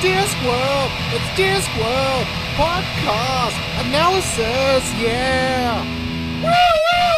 Discworld! It's Discworld! Podcast! Analysis! Yeah! Woo, woo,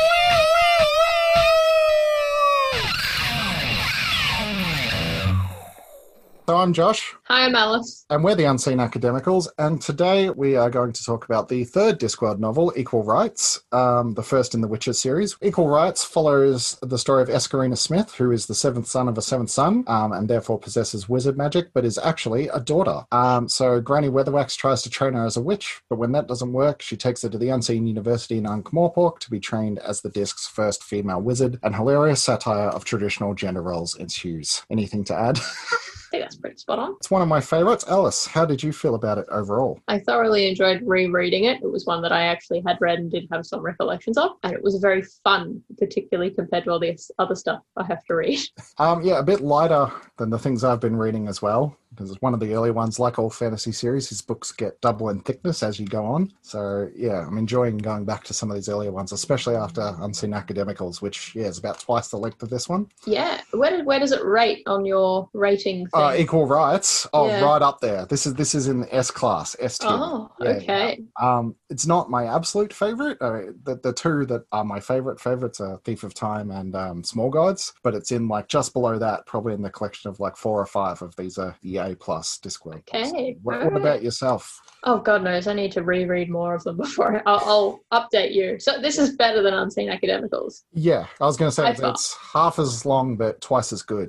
woo, woo! So I'm Josh. Hi, I'm Alice. And we're the Unseen Academicals, and today we are going to talk about the third Discworld novel, Equal Rights, the first in the Witcher series. Equal Rights follows the story of Escarina Smith, who is the seventh son of a seventh son, and therefore possesses wizard magic, but is actually a daughter. So Granny Weatherwax tries to train her as a witch, but when that doesn't work, she takes her to the Unseen University in Ankh-Morpork to be trained as the Disc's first female wizard, and hilarious satire of traditional gender roles ensues. Anything to add? I think that's pretty spot on. It's one of my favourites. Alice, how did you feel about it overall? I thoroughly enjoyed rereading it. It was one that I actually had read and did have some recollections of, and it was very fun, particularly compared to all the other stuff I have to read. Yeah, a bit lighter than the things I've been reading as well, because it's one of the early ones. Like all fantasy series, his books get double in thickness as you go on. So yeah, I'm enjoying going back to some of these earlier ones, especially after Unseen Academicals, which is about twice the length of this one. Yeah, where does it rate on your rating thing? Equal Rights. Oh, yeah. Right up there. This is in the S class, S tier. Oh, okay. Yeah. It's not my absolute favorite. The two that are my favorites are Thief of Time and Small Gods, but it's in like just below that, probably in the collection of like 4 or 5 of these are the A plus Discworld. Okay. What about yourself? Oh, God knows. I need to reread more of them before I'll update you. So this is better than Unseen Academicals. Yeah, I was going to say it's half as long, but twice as good.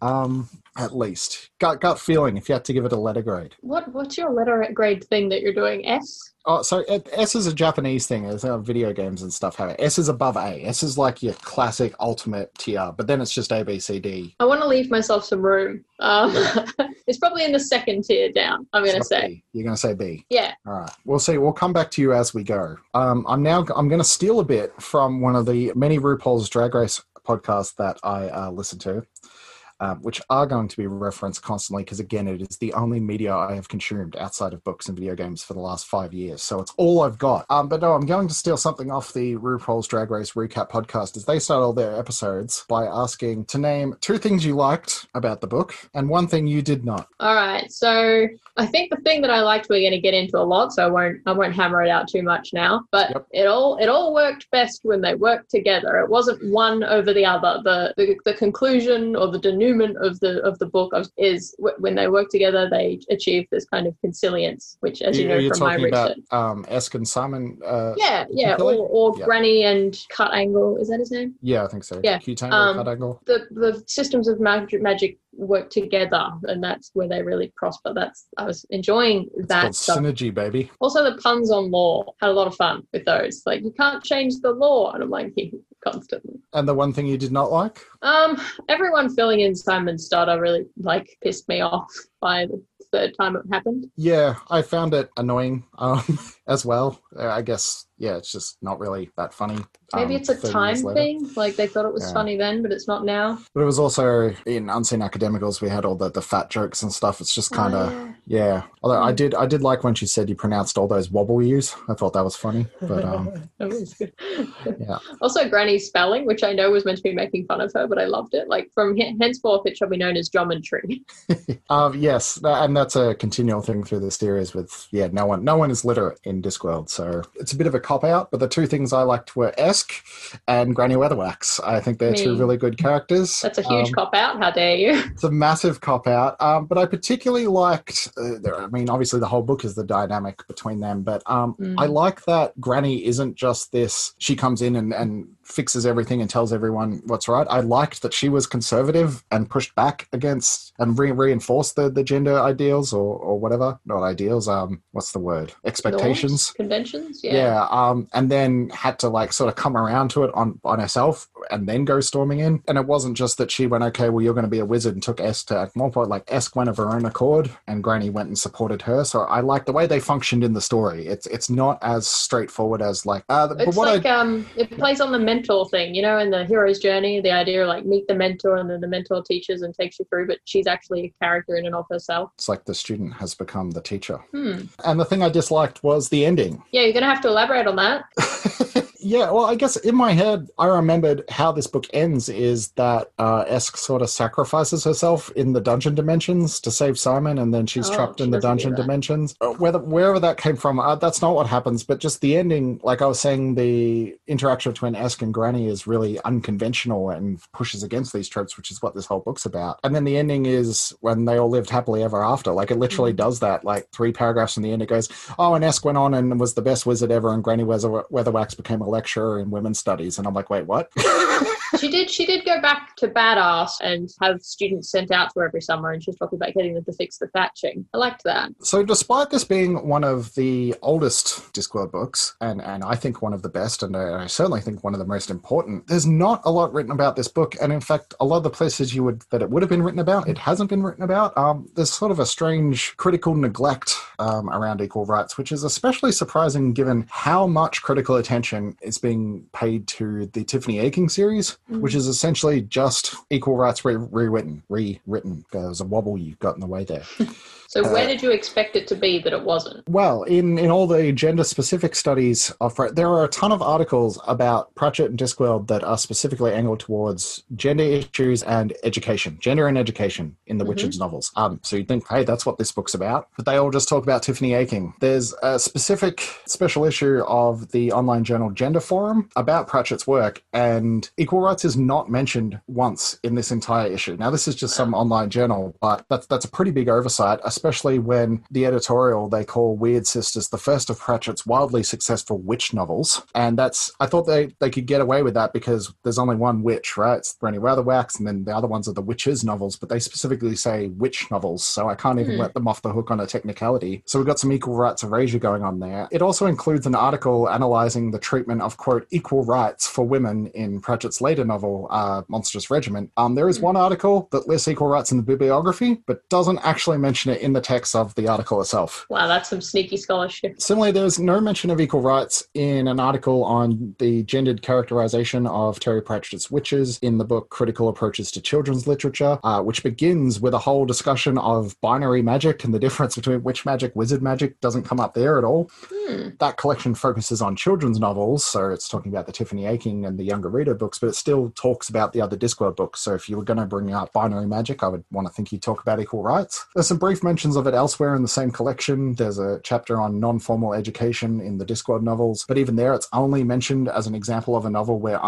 At least. Gut feeling, if you had to give it a letter grade. What's your letter grade thing that you're doing? S? Oh, so S is a Japanese thing. It's video games and stuff have it. S is above A. S is like your classic ultimate tier, but then it's just A, B, C, D. I want to leave myself some room. It's probably in the second tier down, I'm going to say. B. You're going to say B? Yeah. All right. We'll see. We'll come back to you as we go. I'm going to steal a bit from one of the many RuPaul's Drag Race podcasts that I listen to. Which are going to be referenced constantly because, again, it is the only media I have consumed outside of books and video games for the last 5 years. So it's all I've got. But no, I'm going to steal something off the RuPaul's Drag Race Recap podcast as they start all their episodes by asking to name 2 things you liked about the book and 1 thing you did not. All right. So I think the thing that I liked we're going to get into a lot, so I won't hammer it out too much now. But yep. It all worked best when they worked together. It wasn't one over the other. The conclusion or the denouement of the book is when they work together, they achieve this kind of consilience, which, as you know from my research, Esk and Simon. Or Granny and Cut Angle. Is that his name? Yeah, I think so. Yeah, Q-Tangle, Cut Angle. The systems of magic work together, and that's where they really prosper. I was enjoying that stuff. Synergy, baby. Also, the puns on law, had a lot of fun with those. Like, you can't change the law, and I'm like, constantly. And the 1 thing you did not like? Everyone filling in Simon's stutter really pissed me off by the 3rd time it happened. Yeah, I found it annoying as well. I guess, yeah, it's just not really that funny. Maybe it's a time thing. Like, they thought it was funny then, but it's not now. But it was also, in Unseen Academicals, we had all the fat jokes and stuff. It's just kind of, yeah. Although I did like when she said you pronounced all those wobble U's. I thought that was funny. But that was good. Yeah. Also, Granny's spelling, which I know was meant to be making fun of her, but I loved it. Like, from henceforth, it shall be known as geometry. Yes, and that's a continual thing through the series with, no one is literate in Discworld, so it's a bit of a cop-out, but the 2 things I liked were Esk and Granny Weatherwax. I think they're 2 really good characters. That's a huge cop-out, how dare you? It's a massive cop-out, but I particularly liked, obviously the whole book is the dynamic between them, but I like that Granny isn't just this, she comes in and fixes everything and tells everyone what's right. I liked that she was conservative and pushed back against and reinforced the gender ideals or whatever. Not ideals, what's the word? Expectations. Norms? Conventions? Yeah. And then had to sort of come around to it on herself and then go storming in. And it wasn't just that she went, okay, well, you're going to be a wizard and took Esk to Ankh-Morpork. Like, Esk went of her own accord and Granny went and supported her. So I like the way they functioned in the story. It's not as straightforward as it plays on the mentor thing, in the hero's journey, the idea of meet the mentor and then the mentor teaches and takes you through, but she's actually a character in and of herself. It's like the student has become the teacher. And the thing I disliked was the ending. Yeah, you're going to have to elaborate on that. Yeah, well, I guess in my head, I remembered how this book ends is that Esk sort of sacrifices herself in the dungeon dimensions to save Simon, and then she's trapped in the dungeon dimensions. Wherever that came from, that's not what happens, but just the ending, like I was saying, the interaction between Esk and Granny is really unconventional and pushes against these tropes, which is what this whole book's about. And then the ending is when they all lived happily ever after. Like, it literally does that, like 3 paragraphs from the end. It goes, oh, and Esk went on and was the best wizard ever, and Granny Weatherwax became a lecturer in women's studies. And I'm like, wait, what? She did go back to Badass and have students sent out to her every summer, and she's talking about getting them to fix the thatching. I liked that. So despite this being one of the oldest Discworld books, and I think one of the best, and I certainly think one of the most important, there's not a lot written about this book. And in fact, a lot of the places that it would have been written about, it hasn't been written about. There's sort of a strange critical neglect around equal rights, which is especially surprising given how much critical attention is being paid to the Tiffany Aching series, which is essentially just equal rights rewritten. There's a wobble you got in the way there. So where did you expect it to be that it wasn't? Well, in all the gender-specific studies, there are a ton of articles about Pratchett and Discworld that are specifically angled towards gender issues and education, gender and education in the Witcher's novels. So you'd think, hey, that's what this book's about. But they all just talk about Tiffany Aching. There's a specific special issue of the online journal Gender Forum about Pratchett's work, and equal rights is not mentioned once in this entire issue. Now, this is just some online journal, but that's a pretty big oversight, especially when the editorial they call Weird Sisters the first of Pratchett's wildly successful witch novels. And I thought they could get away with that because there's only one witch, right? It's Granny Weatherwax, and then the other ones are the witches novels, but they specifically say witch novels, so I can't even let them off the hook on a technicality. So we've got some equal rights erasure going on there. It also includes an article analysing the treatment of, quote, equal rights for women in Pratchett's later novel, Monstrous Regiment. There is one article that lists equal rights in the bibliography, but doesn't actually mention it in the text of the article itself. Wow, that's some sneaky scholarship. Similarly, there's no mention of equal rights in an article on the gendered characterization of Terry Pratchett's witches in the book Critical Approaches to Children's Literature, which begins with a whole discussion of binary magic and the difference between witch magic, wizard magic. Doesn't come up there at all. That collection focuses on children's novels, so it's talking about the Tiffany Aching and the younger reader books, but it still talks about the other Discworld books. So if you were going to bring up binary magic, I would want to think you'd talk about equal rights. There's some brief mentions of it elsewhere in the same collection. There's a chapter on non-formal education in the Discworld novels, but even there it's only mentioned as an example of a novel where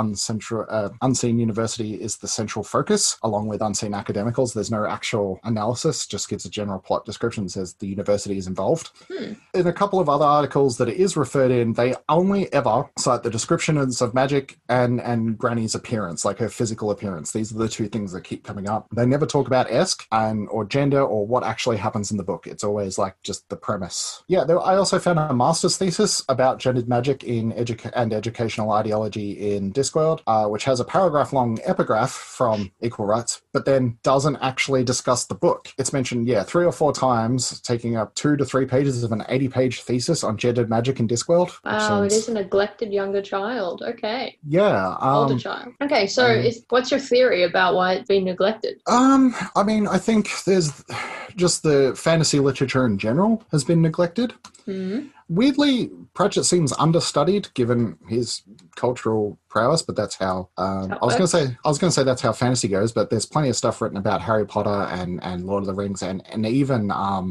Unseen University is the central focus, along with Unseen Academicals. There's no actual analysis, just gives a general plot description, says the university is involved. In a couple of other articles that it is referred in, they only ever cite the descriptions of magic and Granny's appearance, like her physical appearance. These are the two things that keep coming up. They never talk about Esk or gender or what actually happens in the book. It's always like just the premise. Yeah, I also found a master's thesis about gendered magic in educational ideology in Discworld, which has a paragraph-long epigraph from Equal Rights, but then doesn't actually discuss the book. It's mentioned, 3 or 4 times, taking up 2 to 3 pages of an 80-page thesis on gendered magic in Discworld. Wow, it is a neglected younger child. Okay. Yeah. Older child. Okay, so what's your theory about why it's been neglected? I mean, I think there's just the fantasy literature in general has been neglected. Weirdly, Pratchett seems understudied given his cultural prowess, but that's how I was going to say that's how fantasy goes. But there's plenty of stuff written about Harry Potter and Lord of the Rings and even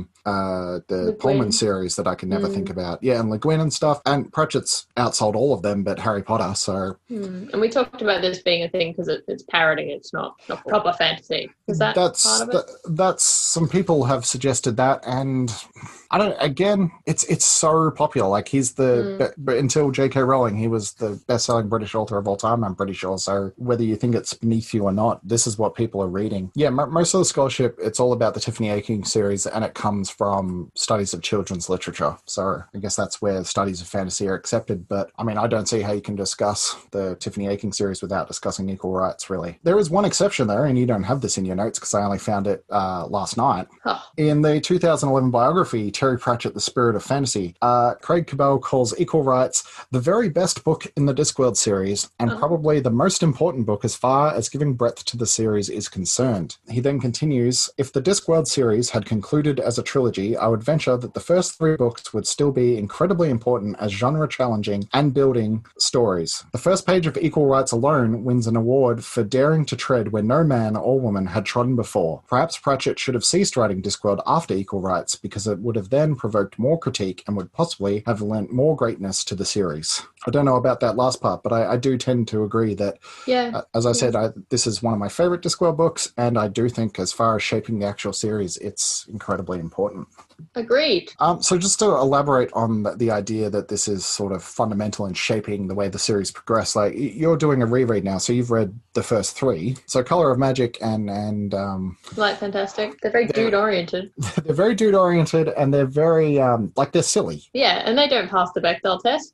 the Pullman series that I can never think about. Yeah, and Le Guin and stuff. And Pratchett's outsold all of them, but Harry Potter. So, and we talked about this being a thing because it's parroting. It's not proper fantasy. Is that part of it? That's some people have suggested that, and I don't. Again, it's so popular. Like he's but until J.K. Rowling, he was the best-selling British author of all time, I'm pretty sure. So whether you think it's beneath you or not, this is what people are reading. Yeah, most of the scholarship, it's all about the Tiffany Aching series, and it comes from studies of children's literature. So I guess that's where studies of fantasy are accepted. But I mean, I don't see how you can discuss the Tiffany Aching series without discussing equal rights, really. There is one exception, though, and you don't have this in your notes because I only found it last night. In the 2011 biography, Terry Pratchett, The Spirit of Fantasy, Craig Cabell calls Equal Rights the very best book in the Discworld series, and probably the most important book as far as giving breadth to the series is concerned. He then continues, if the Discworld series had concluded as a trilogy, I would venture that the first 3 books would still be incredibly important as genre-challenging and building stories. The first page of Equal Rights alone wins an award for daring to tread where no man or woman had trodden before. Perhaps Pratchett should have ceased writing Discworld after Equal Rights, because it would have then provoked more critique and would possibly have lent more greatness to the series. I don't know about that last part, but I do tend to agree that, as I said, this is one of my favorite Discworld books, and I do think as far as shaping the actual series, it's incredibly important. Agreed. So just to elaborate on the idea that this is sort of fundamental in shaping the way the series progressed, like you're doing a reread now, so you've read the first 3. So Color of Magic and Light Fantastic. They're very dude-oriented. They're very dude-oriented, and they're very, they're silly. Yeah, and they don't pass the Bechdel test.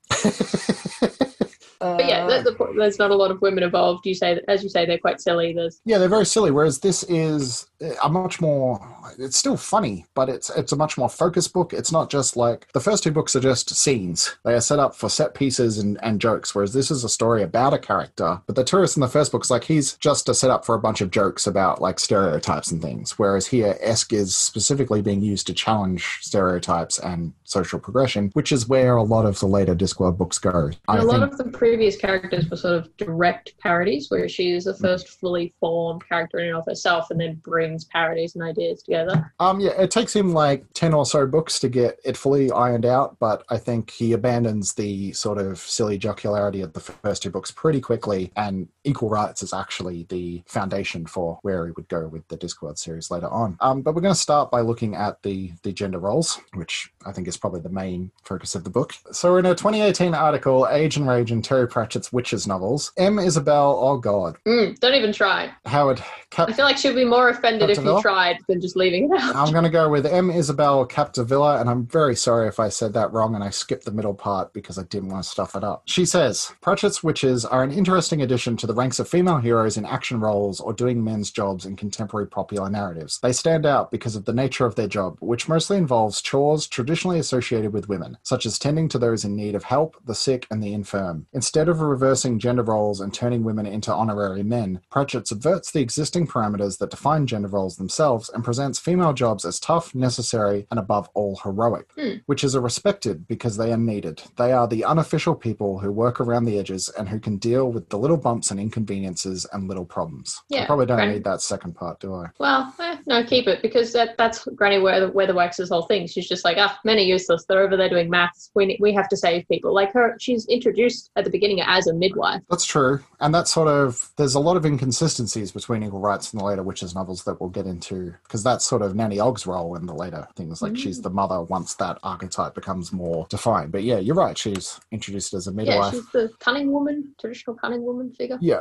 But yeah, there's not a lot of women involved. As you say, they're quite silly. They're very silly, whereas this is a much more, it's still funny, but it's a much more focused book. It's not just like, the first 2 books are just scenes. They are set up for set pieces and jokes, whereas this is a story about a character. But the tourist in the first book is like, he's just a setup for a bunch of jokes about like stereotypes and things, whereas here, Esk is specifically being used to challenge stereotypes and social progression, which is where a lot of the later Discworld books go. And a lot of the previous characters were sort of direct parodies, where she is the first fully formed character in and of herself, and then brings parodies and ideas together. It takes him like 10 or so books to get it fully ironed out, but I think he abandons the sort of silly jocularity of the first 2 books pretty quickly, and Equal Rights is actually the foundation for where he would go with the Discworld series later on. But we're going to start by looking at the gender roles, which I think is probably the main focus of the book. So in a 2018 article, Age and Rage and Terry Pratchett's Witches novels, M. Isabel, oh god. Don't even try. Howard. I feel like she'd be more offended if you tried than just leaving it out. I'm going to go with M. Isabel Capdevila, and I'm very sorry if I said that wrong and I skipped the middle part because I didn't want to stuff it up. She says, Pratchett's witches are an interesting addition to the ranks of female heroes in action roles or doing men's jobs in contemporary popular narratives. They stand out because of the nature of their job, which mostly involves chores traditionally associated with women, such as tending to those in need of help, the sick, and the infirm. Instead of reversing gender roles and turning women into honorary men, Pratchett subverts the existing parameters that define gender roles themselves and presents female jobs as tough, necessary, and above all heroic. Witches are respected because they are needed. They are the unofficial people who work around the edges and who can deal with the little bumps and inconveniences and little problems. Yeah, I probably don't need that second part, do I? Well, no, keep it, because that's Granny Weatherwax's whole thing. She's just like, men are useless. They're over there doing maths. We have to save people. Like her, she's introduced at the beginning as a midwife. That's true. And that's sort of, there's a lot of inconsistencies between Equal Rights and the later Witches novels that we'll get into, because that's sort of Nanny Ogg's role in the later things. Like she's the mother once that archetype becomes more defined. But yeah, you're right. She's introduced as a midwife. Yeah, she's the cunning woman, traditional cunning woman figure. Yeah.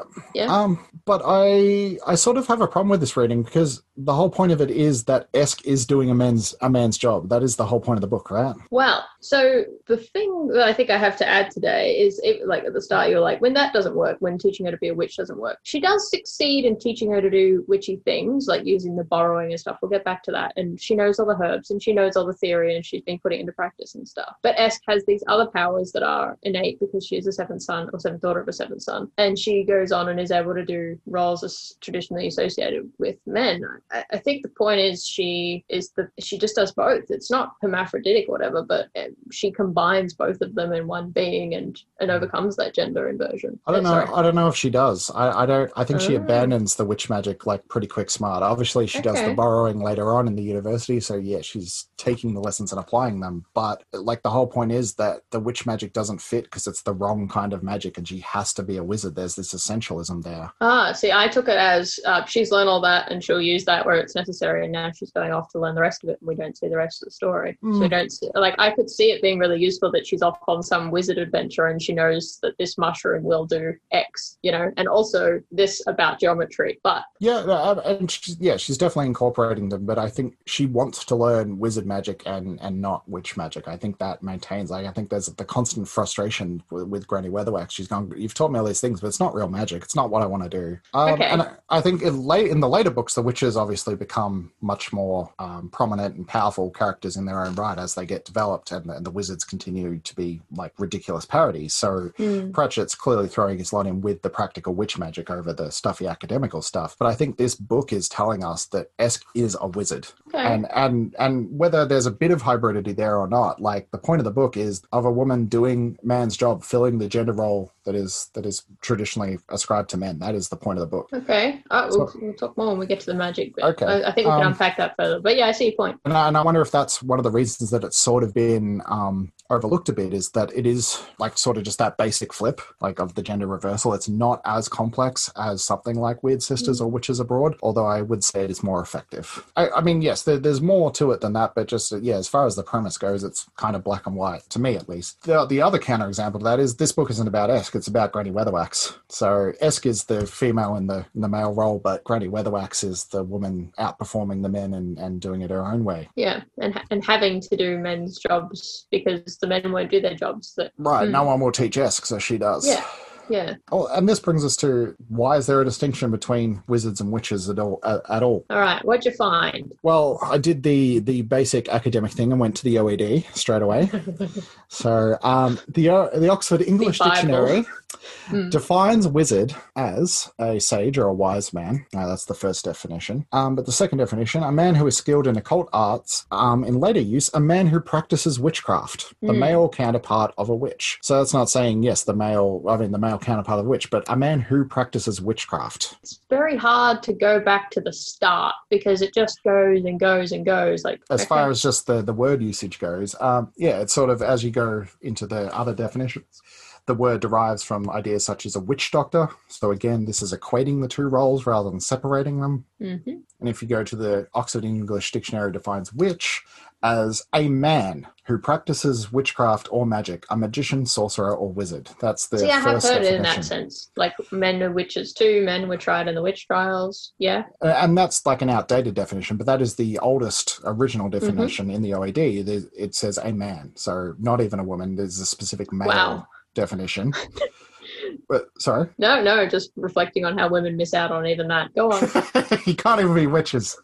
But I sort of have a problem with this reading because the whole point of it is that Esk is doing a man's job. That is the whole point of the book, right? Well, so the thing that I think I have to add today is, like at the start, you're like, when that doesn't work, when teaching her to be a witch doesn't work. She does succeed in teaching her to do witchy things, like using the borrowing and stuff. We'll get back to that. And she knows all the herbs and she knows all the theory and she's been putting it into practice and stuff. But Esk has these other powers that are innate because she's a seventh son or seventh daughter of a seventh son. And she goes on and is able to do roles as traditionally associated with men. I think the point is she just does both. It's not hermaphroditic or whatever, but she combines both of them in one being and overcomes that gender inversion. I don't know if she does. I think she abandons the witch magic like pretty quick smart. Obviously she does the borrowing later on in the university, so yeah, she's taking the lessons and applying them, but like the whole point is that the witch magic doesn't fit because it's the wrong kind of magic and she has to be a wizard. There's this essentialism there. See, I took it as she's learned all that and she'll use that where it's necessary, and now she's going off to learn the rest of it and we don't see the rest of the story. So we don't see, like, I could see it being really useful that she's off on some wizard adventure and she knows that this mushroom will do X, and also this about geometry. But she's definitely incorporating them, but I think she wants to learn wizard magic and not witch magic. I think that maintains, I think there's the constant frustration with Granny Weatherwax. She's gone, you've taught me all these things, but it's not real magic. It's not what I want to do. Okay. And I think in the later books, the witches obviously become much more prominent and powerful characters in their own right as they get developed, and the wizards continue to be like ridiculous parodies. So Pratchett's clearly throwing his lot in with the practical witch magic over the stuffy academical stuff. But I think this book is telling us that Esk is a wizard. Okay. And whether there's a bit of hybridity there or not, like the point of the book is of a woman doing man's job, filling the gender role that is traditionally ascribed to men. That is the point of the book. Okay. We'll talk more when we get to the magic bit. Okay. I think we can unpack that further. But yeah, I see your point. And I wonder if that's one of the reasons that it's sort of been overlooked a bit, is that it is like sort of just that basic flip, like of the gender reversal. It's not as complex as something like Weird Sisters or Witches Abroad, although I would say it is more effective. I mean, yes, there's more to it than that, but just, as far as the premise goes, it's kind of black and white, to me at least. The other counterexample to that is this book isn't about Esk, it's about Granny Weatherwax. So Esk is the female in the male role, but Granny Weatherwax is the woman outperforming the men and doing it her own way. Yeah, and having to do men's jobs because the men won't do their jobs. Right, no one will teach Esk, so she does. Yeah. Oh, and this brings us to, why is there a distinction between wizards and witches at all? All right, what'd you find? Well, I did the basic academic thing and went to the OED straight away. So the Oxford English Dictionary defines wizard as a sage or a wise man. Now, that's the first definition. But the second definition, a man who is skilled in occult arts. In later use, a man who practices witchcraft, the male counterpart of a witch. So that's not saying, the male counterpart of a witch, but a man who practices witchcraft. It's very hard to go back to the start because it just goes and goes and goes. Like as far as just the word usage goes, it's sort of as you go into the other definitions. The word derives from ideas such as a witch doctor. So again, this is equating the two roles rather than separating them. Mm-hmm. And if you go to the Oxford English Dictionary, defines witch as a man who practices witchcraft or magic, a magician, sorcerer, or wizard. That's the I have first heard definition. it in that sense. Like men are witches too, men were tried in the witch trials. Yeah. And that's like an outdated definition, but that is the oldest original definition in the OED. It says a man, so not even a woman. There's a specific male definition. But sorry? No, just reflecting on how women miss out on even that. Go on. You can't even be witches.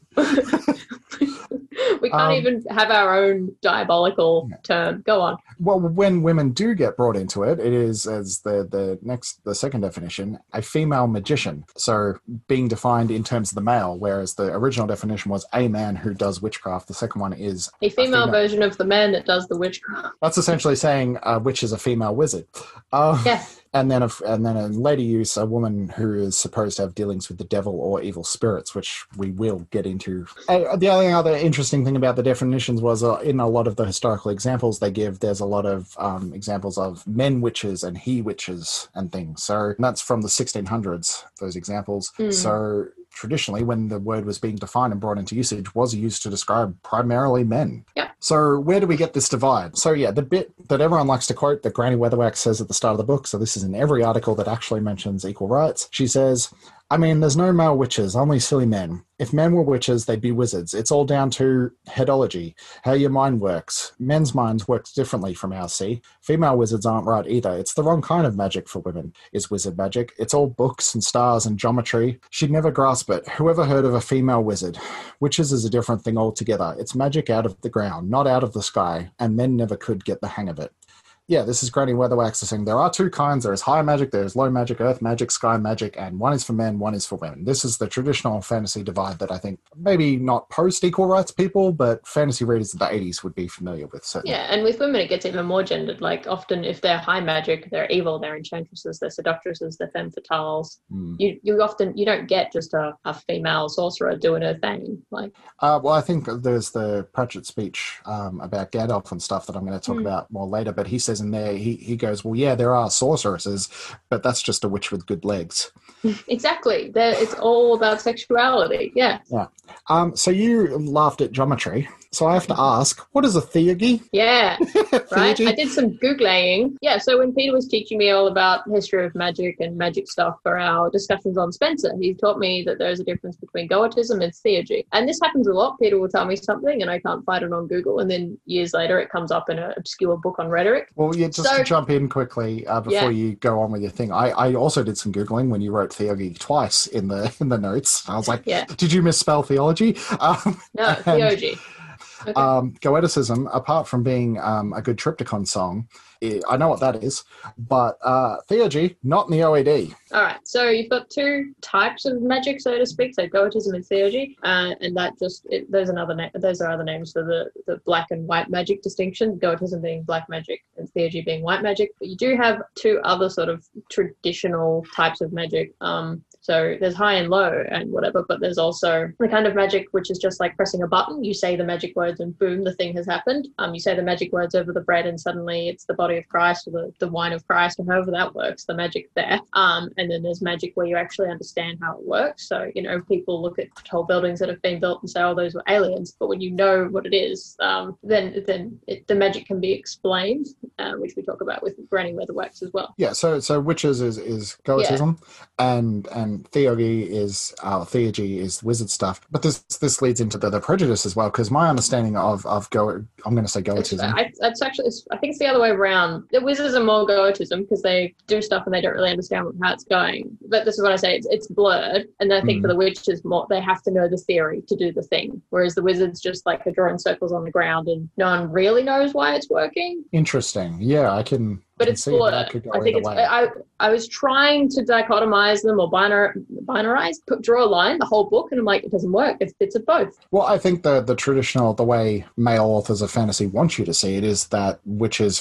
We can't even have our own diabolical term. Go on. Well, when women do get brought into it, it is, as the second definition, a female magician. So being defined in terms of the male, whereas the original definition was a man who does witchcraft. The second one is a female version of the man that does the witchcraft. That's essentially saying a witch is a female wizard. Yeah. And then in later use, a woman who is supposed to have dealings with the devil or evil spirits, which we will get into. The only other interesting thing about the definitions was in a lot of the historical examples they give, there's a lot of examples of men witches and he witches and things. So that's from the 1600s, those examples. So traditionally, when the word was being defined and brought into usage, was used to describe primarily men. Yeah. So where do we get this divide? So the bit that everyone likes to quote that Granny Weatherwax says at the start of the book, so this is in every article that actually mentions equal rights, she says, I mean, there's no male witches, only silly men. If men were witches, they'd be wizards. It's all down to headology, how your mind works. Men's minds work differently from ours, see? Female wizards aren't right either. It's the wrong kind of magic for women, is wizard magic. It's all books and stars and geometry. She'd never grasp it. Whoever heard of a female wizard? Witches is a different thing altogether. It's magic out of the ground, not out of the sky, and men never could get the hang of it. Yeah, this is Granny Weatherwax saying there are two kinds. There is high magic, there is low magic, earth magic, sky magic, and one is for men, one is for women. This is the traditional fantasy divide that I think maybe not post-equal rights people, but fantasy readers of the 80s would be familiar with. Certainly. Yeah, and with women it gets even more gendered. Like often if they're high magic, they're evil, they're enchantresses, they're seductresses, they're femme fatales. You don't get just a female sorcerer doing her thing. Well, I think there's the Pratchett speech about Gandalf and stuff that I'm going to talk about more later, but he says in there, he goes, well, yeah, there are sorceresses, but that's just a witch with good legs. Exactly. It's all about sexuality. Yeah. So you laughed at geometry. So I have to ask, what is a theurgy? Yeah, right. Theurgy? I did some Googling. Yeah, so when Peter was teaching me all about the history of magic and magic stuff for our discussions on Spencer, he taught me that there's a difference between Goetism and theurgy. And this happens a lot. Peter will tell me something and I can't find it on Google. And then years later, it comes up in an obscure book on rhetoric. Well, yeah, just to jump in quickly before you go on with your thing, I also did some Googling when you wrote theurgy twice in the notes. I was like, did you misspell theology? No, theurgy. Okay. Goeticism, apart from being a good Triptychon song, I know what that is, but theurgy, not in the OED. All right, so you've got two types of magic, so to speak, so Goetism and theurgy, and that just, those are other names for the black and white magic distinction, Goetism being black magic and theurgy being white magic, but you do have two other sort of traditional types of magic. So there's high and low and whatever, but there's also the kind of magic which is just like pressing a button. You say the magic words and boom, the thing has happened. You say the magic words over the bread and suddenly it's the body of Christ or the wine of Christ or however that works, the magic there. And then there's magic where you actually understand how it works. So, people look at tall buildings that have been built and say, oh, those were aliens. But when you know what it is, then the magic can be explained, which we talk about with Granny Weatherwax as well. Yeah, so witches is Goetism and theurgy is wizard stuff. But this leads into the prejudice as well, because my understanding of I'm going to say Goetism. I think it's the other way around. The wizards are more Goetism because they do stuff and they don't really understand how it's going. But this is what I say, it's blurred. And I think for the witches, more they have to know the theory to do the thing. Whereas the wizards just like are drawing circles on the ground and no one really knows why it's working. Interesting. Yeah, I can... But it's blurred. I think I was trying to dichotomize them or binarize, draw a line, the whole book, and I'm like, it doesn't work. It's bits of both. Well, I think the traditional, the way male authors of fantasy want you to see it is that witches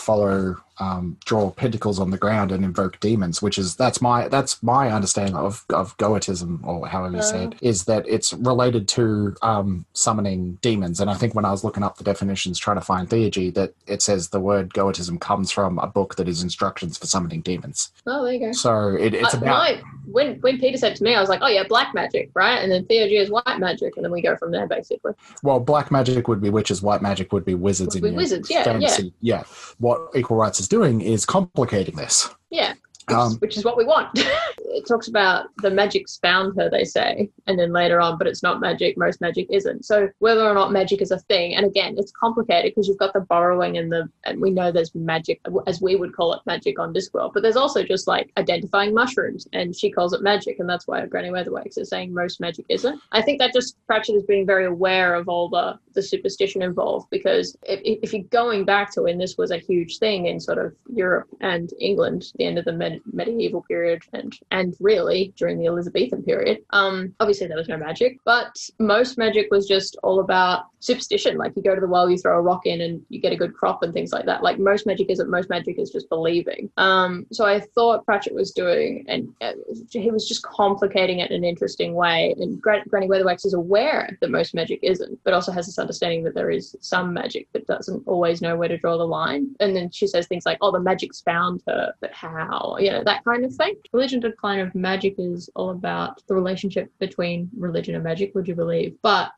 draw pentacles on the ground and invoke demons, that's my understanding of Goetism, or however you say it, is that it's related to summoning demons. And I think when I was looking up the definitions trying to find theurgy, that it says the word Goetism comes from a book that is instructions for summoning demons. Oh, there you go. So it's about... When Peter said to me, I was like, oh yeah, black magic, right? And then theurgy is white magic, and then we go from there, basically. Well, black magic would be witches, white magic would be wizards. Wizards, fantasy. Yeah. What Equal Rights is doing is complicating this. Yeah. Which is what we want. It talks about the magic's found her, they say, and then later on, but it's not magic. Most magic isn't. So whether or not magic is a thing, and again, it's complicated because you've got the borrowing and we know there's magic, as we would call it, magic on Discworld, but there's also just like identifying mushrooms, and she calls it magic, and that's why Granny Weatherwax is saying most magic isn't. I think that just Pratchett is being very aware of all the superstition involved, because if you're going back to when this was a huge thing in sort of Europe and England, the end of the medieval period and really during the Elizabethan period, obviously there was no magic, but most magic was just all about superstition. Like you go to the well, you throw a rock in and you get a good crop and things like that. Like most magic is just believing. So I thought Pratchett was doing, and he was just complicating it in an interesting way, and Granny Weatherwax is aware that most magic isn't, but also has this understanding that there is some magic, but doesn't always know where to draw the line. And then she says things like, oh, the magic's found her, but how? That kind of thing. Religion Decline of Magic is all about the relationship between religion and magic, would you believe? But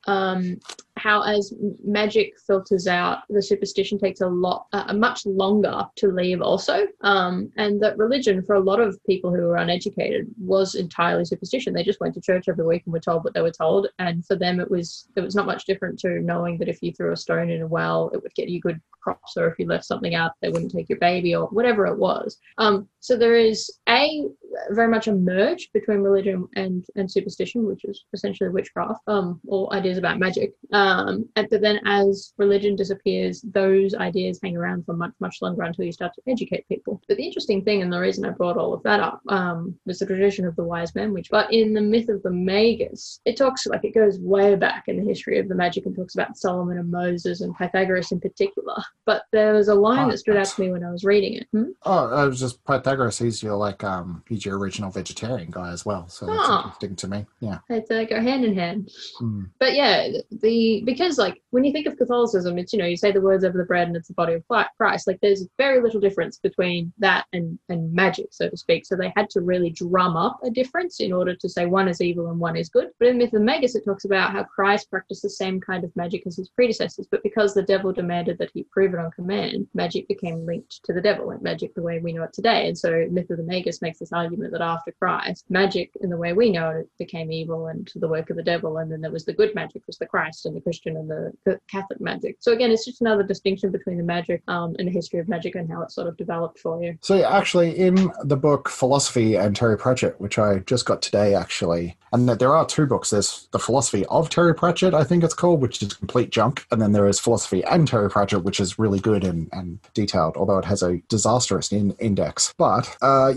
how as magic filters out, the superstition takes a much longer to leave also. And that religion, for a lot of people who were uneducated, was entirely superstition. They just went to church every week and were told what they were told. And for them, it was not much different to knowing that if you threw a stone in a well, it would get you good crops, or if you left something out, they wouldn't take your baby, or whatever it was. So there is very much a merge between religion and superstition, which is essentially witchcraft, or ideas about magic. But then as religion disappears, those ideas hang around for much, much longer until you start to educate people. But the interesting thing, and the reason I brought all of that up, was the tradition of the wise men, but in the myth of the Magus, it goes way back in the history of the magic and talks about Solomon and Moses and Pythagoras in particular. But there was a line that stood out to me when I was reading it. Oh, it was just Pythagoras. He's your he he's your original vegetarian guy as well. So that's interesting to me. Yeah. They go hand in hand. Mm. But yeah, because like when you think of Catholicism, it's, you say the words over the bread and it's the body of Christ. Like there's very little difference between that and magic, so to speak. So they had to really drum up a difference in order to say one is evil and one is good. But in Myth of Magus, it talks about how Christ practiced the same kind of magic as his predecessors, but because the devil demanded that he prove it on command, magic became linked to the devil, like magic the way we know it today. And so Myth of the Magus makes this argument that after Christ, magic in the way we know it became evil and the work of the devil, and then there was the good magic, was the Christ and the Christian and the Catholic magic. So again, it's just another distinction between the magic and the history of magic and how it sort of developed for you. So actually, in the book Philosophy and Terry Pratchett, which I just got today actually, and there are two books. There's the Philosophy of Terry Pratchett, I think it's called, which is complete junk, and then there is Philosophy and Terry Pratchett, which is really good and detailed, although it has a disastrous index. But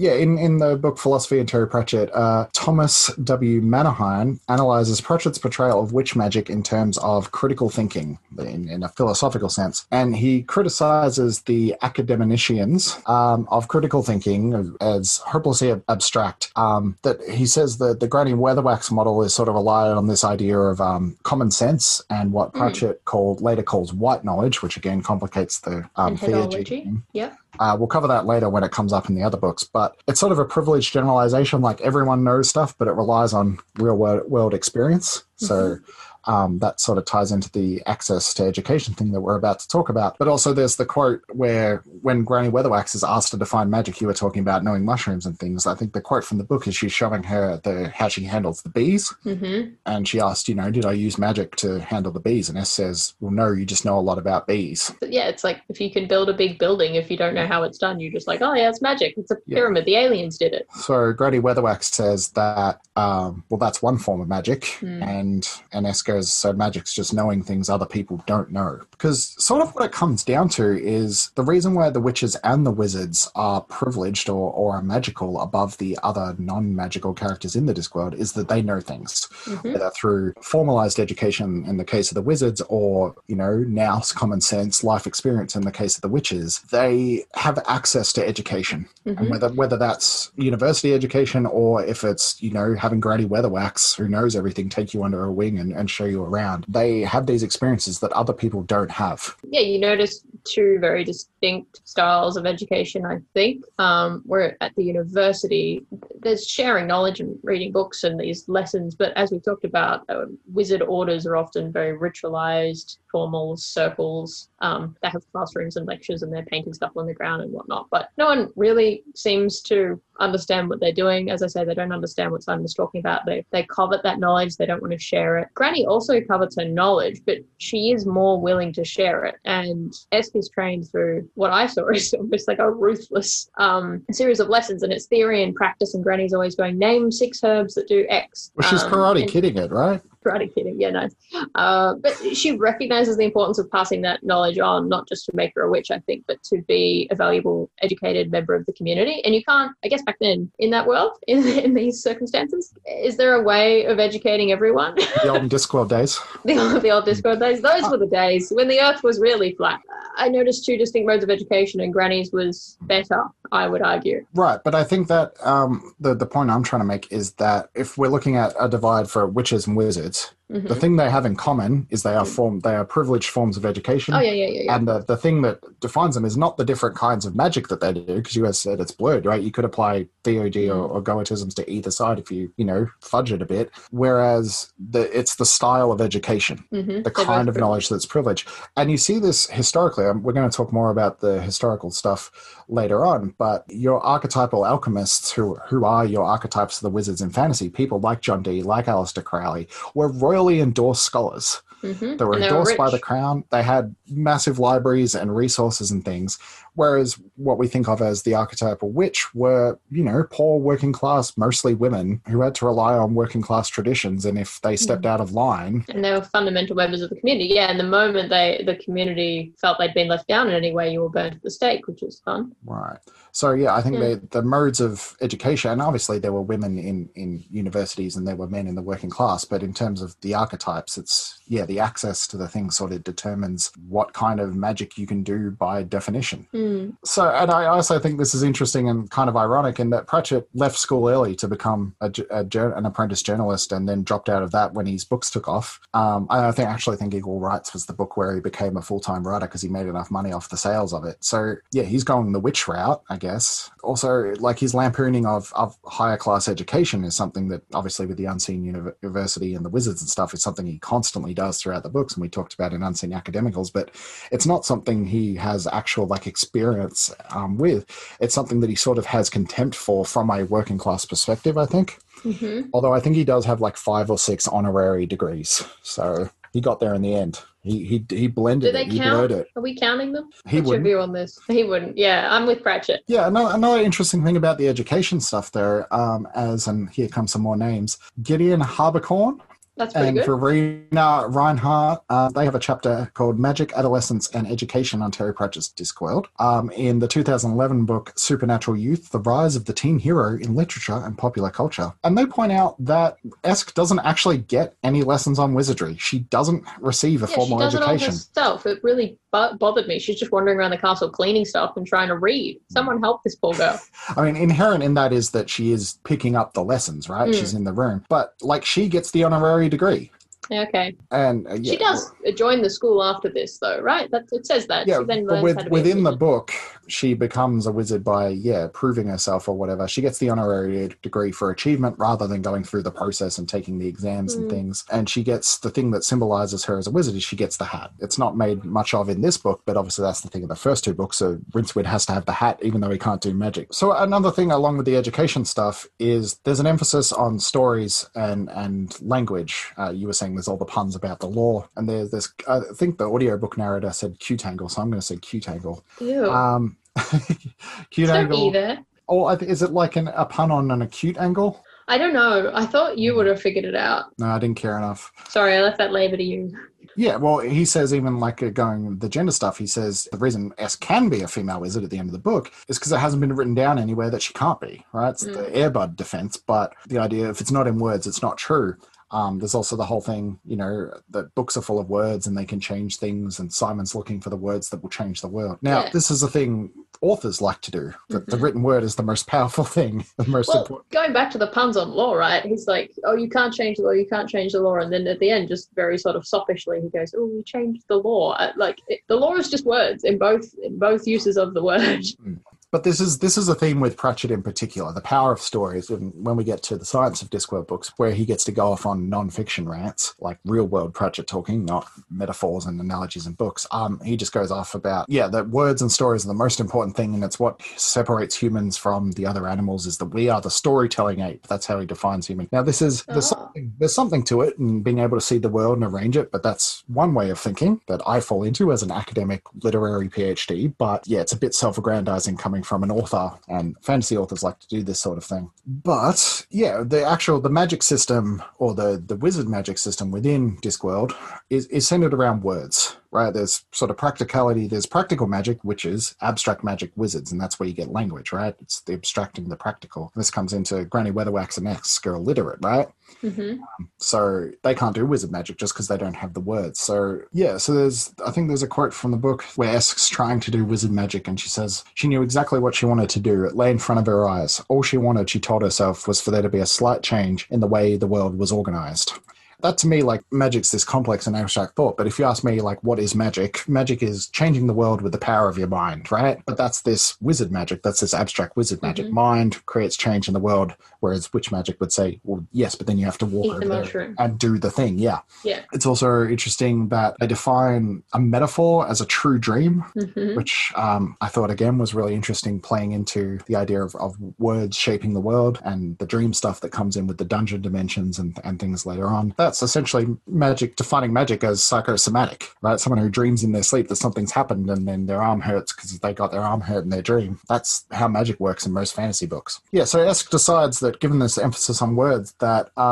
in the book Philosophy and Terry Pratchett, Thomas W. Mannerheim analyzes Pratchett's portrayal of witch magic in terms of critical thinking in a philosophical sense, and he criticizes the academicians of critical thinking as hopelessly abstract. That he says that the Granny Weatherwax model is sort of relied on this idea of common sense and what Pratchett later calls white knowledge, which again complicates the theology. Yep. We'll cover that later when it comes up in the other books, but it's sort of a privileged generalization, like everyone knows stuff, but it relies on real world experience. So that sort of ties into the access to education thing that we're about to talk about. But also there's the quote where when Granny Weatherwax is asked to define magic, you were talking about knowing mushrooms and things. I think the quote from the book is she's showing her how she handles the bees. Mm-hmm. And she asked, did I use magic to handle the bees? And S says, well, no, you just know a lot about bees. But yeah, it's like if you can build a big building, if you don't know how it's done, you're just like, oh yeah, it's magic. It's a pyramid. The aliens did it. So Granny Weatherwax says that, that's one form of magic. And S goes, so magic's just knowing things other people don't know. Because sort of what it comes down to is the reason why the witches and the wizards are privileged or are magical above the other non-magical characters in the Discworld is that they know things. Whether through formalized education in the case of the wizards or, nous, common sense, life experience in the case of the witches, they have access to education. And whether that's university education or if it's, having Granny Weatherwax, who knows everything, take you under a wing and show you around, they have these experiences that other people don't have. Yeah, you notice two very distinct styles of education, I think. Where at the university, there's sharing knowledge and reading books and these lessons, but as we've talked about, wizard orders are often very ritualized, formal circles. They have classrooms and lectures and they're painting stuff on the ground and whatnot, but no one really seems to understand what they're doing. As I say, they don't understand what Simon's talking about. They covet that knowledge. They don't want to share it. Granny also covets her knowledge, but she is more willing to share it. And Esk is trained through what I saw is almost like a ruthless series of lessons, and it's theory and practice. And Granny's always going, name 6 herbs that do X. Well, she's karate kidding it, right? Karate kidding, yeah, nice. But she recognizes the importance of passing that knowledge on, not just to make her a witch, I think, but to be a valuable, educated member of the community. And you can't, I guess back then, in that world, in these circumstances, is there a way of educating everyone? The old Discworld days. the old Discworld days. Those were the days when the earth was really flat. I noticed 2 distinct modes of education, and Granny's was better, I would argue. Right, but I think that the point I'm trying to make is that if we're looking at a divide for witches and wizards, the thing they have in common is they are privileged forms of education. Oh, yeah. And the thing that defines them is not the different kinds of magic that they do, because you guys said it's blurred, right? You could apply theurgy or goetisms to either side if you fudge it a bit. Whereas it's the style of education, the kind of knowledge that's privileged. And you see this historically. We're going to talk more about the historical stuff later on, but your archetypal alchemists, who are your archetypes of the wizards in fantasy, people like John Dee, like Aleister Crowley, were royally endorsed scholars. They were endorsed by the crown. They had massive libraries and resources and things. Whereas what we think of as the archetypal witch were, poor working class, mostly women who had to rely on working class traditions. And if they stepped out of line... And they were fundamental members of the community. Yeah, and the moment the community felt they'd been left down in any way, you were burned at the stake, which was fun. Right. So, yeah, I think the modes of education, and obviously there were women in universities and there were men in the working class, but in terms of the archetypes, the the access to the thing sort of determines what kind of magic you can do by definition. So, and I also think this is interesting and kind of ironic in that Pratchett left school early to become an apprentice journalist and then dropped out of that when his books took off. I actually think Equal Rights was the book where he became a full-time writer because he made enough money off the sales of it. So, yeah, he's going the witch route, I guess. Also, like his lampooning of higher class education is something that obviously with the Unseen University and the wizards and stuff is something he constantly does throughout the books, and we talked about in Unseen Academicals, but it's not something he has actual like experience with. It's something that he sort of has contempt for from a working class perspective, I think. Although I think he does have like 5 or 6 honorary degrees, so he got there in the end. He blended Do they it. He count? blurred it. Are we counting them? He What's your wouldn't. view on this? He wouldn't. Yeah, I'm with Pratchett. Yeah, another interesting thing about the education stuff there, and here come some more names, Gideon Harbicorn That's pretty and good. Verena Reinhardt, they have a chapter called Magic, Adolescence and Education on Terry Pratchett's Discworld. In the 2011 book Supernatural Youth, The Rise of the Teen Hero in Literature and Popular Culture. And they point out that Esk doesn't actually get any lessons on wizardry. She doesn't receive a formal she does education. it all herself. It really bothered me. She's just wandering around the castle cleaning stuff and trying to read. Someone help this poor girl. I mean, inherent in that is that she is picking up the lessons, right? She's in the room. But, like, she gets the honorary degree. Okay. And she does join the school after this, though, right? It says that. Yeah, she then but learns how to be within a the wizard. book, she becomes a wizard by, proving herself or whatever. She gets the honorary degree for achievement rather than going through the process and taking the exams and things. And she gets the thing that symbolizes her as a wizard is she gets the hat. It's not made much of in this book, but obviously that's the thing in the first 2 books. So Rincewind has to have the hat even though he can't do magic. So another thing along with the education stuff is there's an emphasis on stories and language. You were saying there's all the puns about the law, and there's this, I think the audiobook narrator said Q-tangle, so I'm going to say Q-tangle. Ew. Q-tangle. Either. Or is it like a pun on an acute angle? I don't know. I thought you would have figured it out. No, I didn't care enough. Sorry, I left that labor to you. Yeah, well, he says even like going the gender stuff, he says the reason S can be a female wizard at the end of the book is because it hasn't been written down anywhere that she can't be, right? It's the Airbud defense, but the idea, if it's not in words, it's not true. There's also the whole thing, that books are full of words and they can change things, and Simon's looking for the words that will change the world. Now, this is a thing authors like to do. The written word is the most powerful thing, the most important. Going back to the puns on law, right? He's like, oh, you can't change the law, you can't change the law. And then at the end, just very sort of soppishly, he goes, oh, we changed the law. The law is just words in both uses of the word. But this is a theme with Pratchett in particular, the power of stories. And when we get to the Science of Discworld books, where he gets to go off on non-fiction rants, like real-world Pratchett talking, not metaphors and analogies in books, he just goes off about, that words and stories are the most important thing, and it's what separates humans from the other animals, is that we are the storytelling ape. That's how he defines human. Now, there's something to it, and being able to see the world and arrange it, but that's one way of thinking that I fall into as an academic literary PhD. But, it's a bit self-aggrandizing coming from an author, and fantasy authors like to do this sort of thing. But the magic system, or the wizard magic system within Discworld is centered around words, right? There's sort of practicality, there's practical magic, which is abstract magic wizards, and that's where you get language, right? It's the abstracting the practical. This comes into Granny Weatherwax and Esk are illiterate, right? So they can't do wizard magic just because they don't have the words. So I think there's a quote from the book where Esk's trying to do wizard magic, and she says she knew exactly what she wanted to do. It lay in front of her eyes. All she wanted, she told herself, was for there to be a slight change in the way the world was organized. That to me, like, magic's this complex and abstract thought, but if you ask me, like, what is magic? Magic is changing the world with the power of your mind, right? But that's this wizard magic, that's this abstract wizard magic. Mind creates change in the world, whereas witch magic would say, well, yes, but then you have to walk over there and do the thing, Yeah. It's also interesting that they define a metaphor as a true dream, which I thought, again, was really interesting, playing into the idea of words shaping the world and the dream stuff that comes in with the dungeon dimensions and things later on. That's essentially magic, defining magic as psychosomatic, right? Someone who dreams in their sleep that something's happened and then their arm hurts because they got their arm hurt in their dream. That's how magic works in most fantasy books. So Esk decides that, given this emphasis on words, that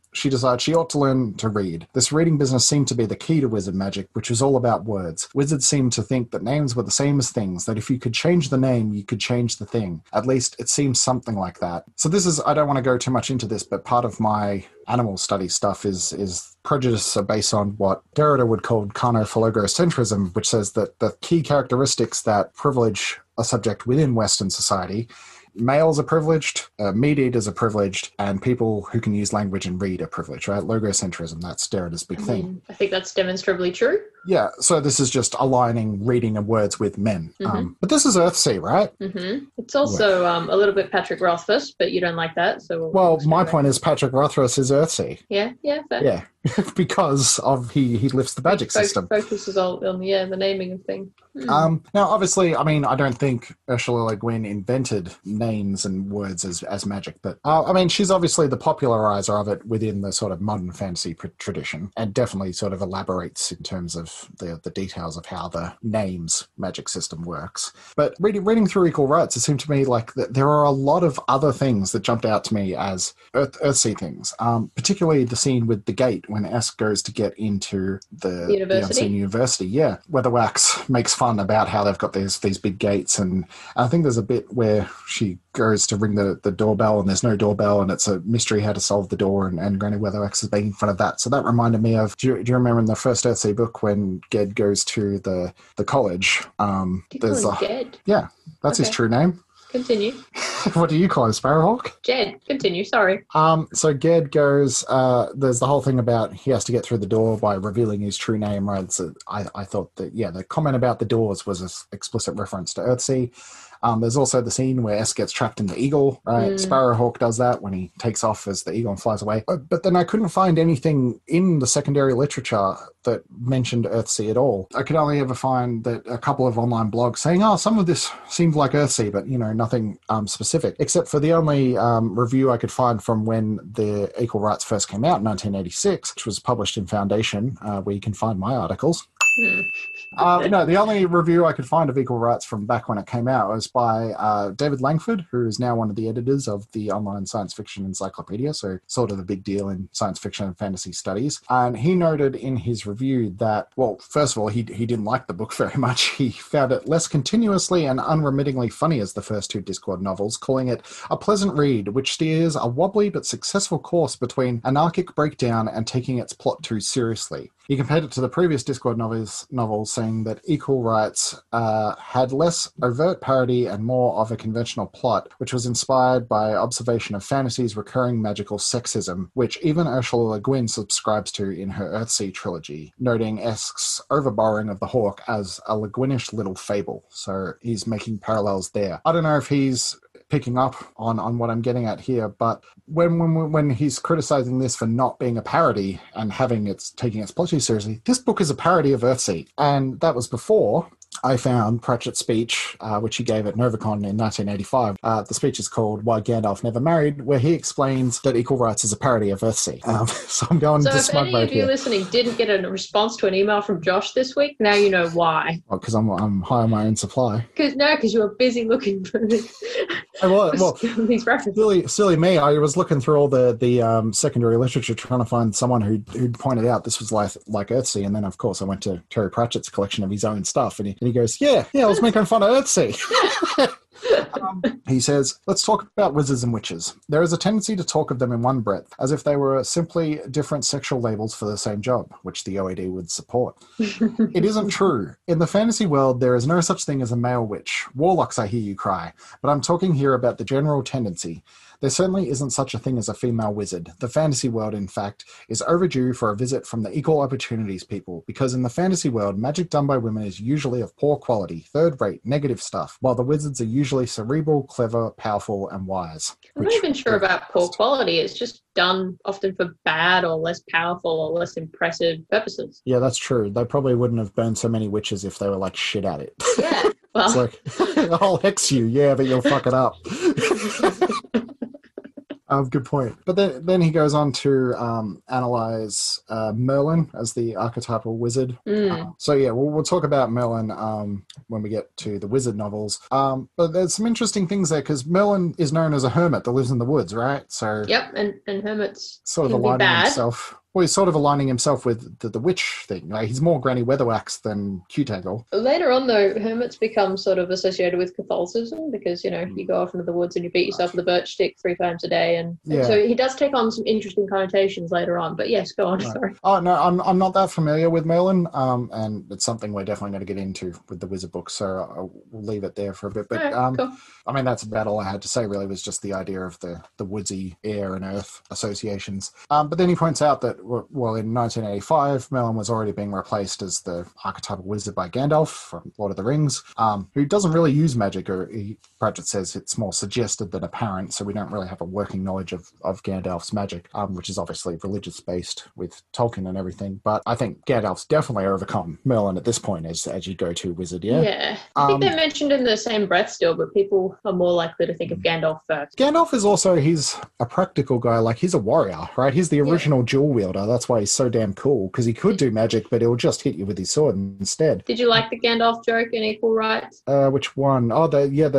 she decided she ought to learn to read. This reading business seemed to be the key to wizard magic, which was all about words. Wizards seemed to think that names were the same as things, that if you could change the name, you could change the thing. At least it seems something like that. So this is, I don't want to go too much into this, but part of my animal study stuff is prejudice are based on what Derrida would call carnophilogocentrism, which says that the key characteristics that privilege a subject within Western society, males are privileged, meat eaters are privileged, and people who can use language and read are privileged, right? Logocentrism, that's Derrida's big thing. I think that's demonstrably true. Yeah, so this is just aligning reading and words with men. But this is Earthsea, right? It's also a little bit Patrick Rothfuss, but you don't like that. So well, my point is Patrick Rothfuss is Earthsea. Yeah, fair. Yeah, because of he lifts the magic system. Focuses on the naming of things. Now, obviously, I mean, I don't think Ursula Le Guin invented names and words as magic, but I mean, she's obviously the popularizer of it within the sort of modern fantasy tradition, and definitely sort of elaborates in terms of the details of how the names magic system works. But reading through Equal Rights, it seemed to me like that there are a lot of other things that jumped out to me as Earthsea things, particularly the scene with the gate when Esk goes to get into the Unseen University. Yeah, Weatherwax makes fun about how they've got these big gates, and I think there's a bit where she goes to ring the doorbell and there's no doorbell and it's a mystery how to solve the door, and Granny Weatherwax is making fun of that. So that reminded me of, do you remember in the first Earthsea book when Ged goes to the college? There's Ged? Yeah, that's his true name. Continue. What do you call him, Sparrowhawk? Jed. Continue, sorry. So Ged goes, there's the whole thing about he has to get through the door by revealing his true name, right? So I thought that, yeah, the comment about the doors was an explicit reference to Earthsea. There's also the scene where S gets trapped in the eagle, right? Sparrowhawk does that when he takes off as the eagle and flies away. But then I couldn't find anything in the secondary literature that mentioned Earthsea at all. I could only ever find that a couple of online blogs saying, some of this seemed like Earthsea, but, nothing specific, except for the only review I could find from when the Equal Rights first came out in 1986, which was published in Foundation, where you can find my articles. No, the only review I could find of Equal Rights from back when it came out was by David Langford, who is now one of the editors of the online science fiction encyclopedia, so sort of a big deal in science fiction and fantasy studies. And he noted in his review that, well, first of all, he didn't like the book very much. He found it less continuously and unremittingly funny as the first two Discworld novels, calling it a pleasant read, which steers a wobbly but successful course between anarchic breakdown and taking its plot too seriously. He compared it to the previous Discworld novels, saying that Equal Rights had less overt parody and more of a conventional plot, which was inspired by observation of fantasy's recurring magical sexism, which even Ursula Le Guin subscribes to in her Earthsea trilogy, noting Esk's overborrowing of the Hawk as a Le Guinish little fable. So he's making parallels there. I don't know if he's picking up on what I'm getting at here, but when he's criticizing this for not being a parody and taking its plot too seriously, this book is a parody of Earthsea, and that was before I found Pratchett's speech, which he gave at Novacon in 1985. The speech is called Why Gandalf Never Married, where he explains that Equal Rights is a parody of Earthsea. So I'm going to smug mode here. So if any of you listening didn't get a response to an email from Josh this week, now you know why. Well, because I'm high on my own supply. Because you were busy looking for these references. Silly me. I was looking through all the secondary literature trying to find someone who'd pointed out this was like Earthsea, and then of course I went to Terry Pratchett's collection of his own stuff, and he goes, yeah, I was making fun of Earthsea. He says, let's talk about wizards and witches. There is a tendency to talk of them in one breath, as if they were simply different sexual labels for the same job, which the OED would support. It isn't true. In the fantasy world, there is no such thing as a male witch. Warlocks, I hear you cry. But I'm talking here about the general tendency. There certainly isn't such a thing as a female wizard. The fantasy world, in fact, is overdue for a visit from the equal opportunities people, because in the fantasy world, magic done by women is usually of poor quality, third-rate, negative stuff, while the wizards are usually cerebral, clever, powerful, and wise. I'm not even sure about poor quality. It's just done often for bad or less powerful or less impressive purposes. Yeah, that's true. They probably wouldn't have burned so many witches if they were like shit at it. Yeah. Well. It's like, I'll hex you, yeah, but you'll fuck it up. Good point. But then he goes on to analyze Merlin as the archetypal wizard. So yeah, we'll talk about Merlin when we get to the wizard novels. But there's some interesting things there because Merlin is known as a hermit that lives in the woods, right? So yep, and hermits sort of can be aligning bad. himself. Well, he's sort of aligning himself with the witch thing. Like, he's more Granny Weatherwax than Q-Tangle. Later on, though, hermits become sort of associated with Catholicism because, you know, you go off into the woods and you beat yourself with a birch stick 3 times a day. And so he does take on some interesting connotations later on. But yes, go on, right. Sorry. Oh, no, I'm not that familiar with Merlin. And it's something we're definitely going to get into with the wizard book. So we'll leave it there for a bit. But, right, cool. I mean, that's about all I had to say, really, was just the idea of the woodsy air and earth associations. But then he points out that, well, in 1985, Merlin was already being replaced as the archetypal wizard by Gandalf from Lord of the Rings, who doesn't really use magic, or Pratchett says it's more suggested than apparent, so we don't really have a working knowledge of Gandalf's magic, which is obviously religious-based with Tolkien and everything. But I think Gandalf's definitely overcome Merlin at this point as you go-to wizard, yeah? Yeah. I think they're mentioned in the same breath still, but people are more likely to think of Gandalf first. Gandalf is also, he's a practical guy, like he's a warrior, right? He's the original dual wielder. That's why he's so damn cool, because he could do magic, but he'll just hit you with his sword instead. Did you like the Gandalf joke in Equal Rights? Which one? Oh,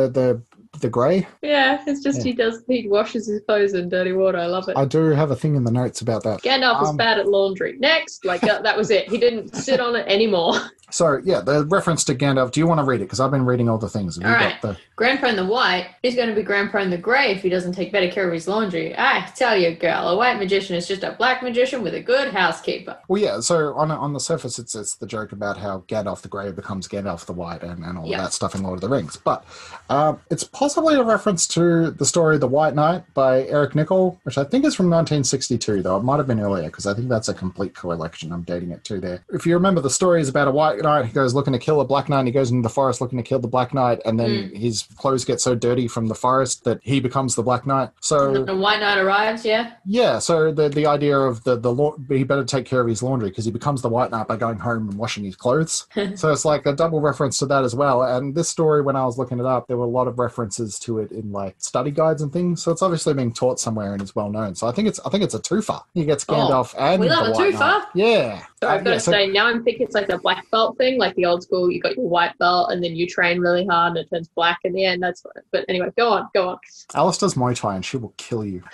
the grey? Yeah, it's just he washes his clothes in dirty water. I love it. I do have a thing in the notes about that. Gandalf was bad at laundry. Next, that was it. He didn't sit on it anymore. So, yeah, the reference to Gandalf, do you want to read it? Because I've been reading all the things. All right. Grandprone the White is going to be Grandprone the Grey if he doesn't take better care of his laundry. I tell you, girl, a white magician is just a black magician with a good housekeeper. Well, yeah, so on the surface, it's the joke about how Gandalf the Grey becomes Gandalf the White and all of that stuff in Lord of the Rings. But it's possibly a reference to the story The White Knight by Eric Nichol, which I think is from 1962, though. It might have been earlier, because I think that's a complete collection. I'm dating it to there. If you remember, the story is about a white knight who goes looking to kill a black knight, and he goes into the forest looking to kill the black knight, and then his clothes get so dirty from the forest that he becomes the black knight. So the white knight arrives, yeah, so the idea of he better take care of his laundry because he becomes the white knight by going home and washing his clothes. So it's like a double reference to that as well. And this story, when I was looking it up, there were a lot of references to it in like study guides and things, so it's obviously being taught somewhere and is well known. So I think it's a twofer. He gets Gandalf and we love the a White twofer. Knight. Yeah. So I've got to say, now I'm thinking it's like a black belt thing, like the old school. You got your white belt, and then you train really hard, and it turns black in the end. That's what. But anyway, go on. Alice does Muay Thai, and she will kill you.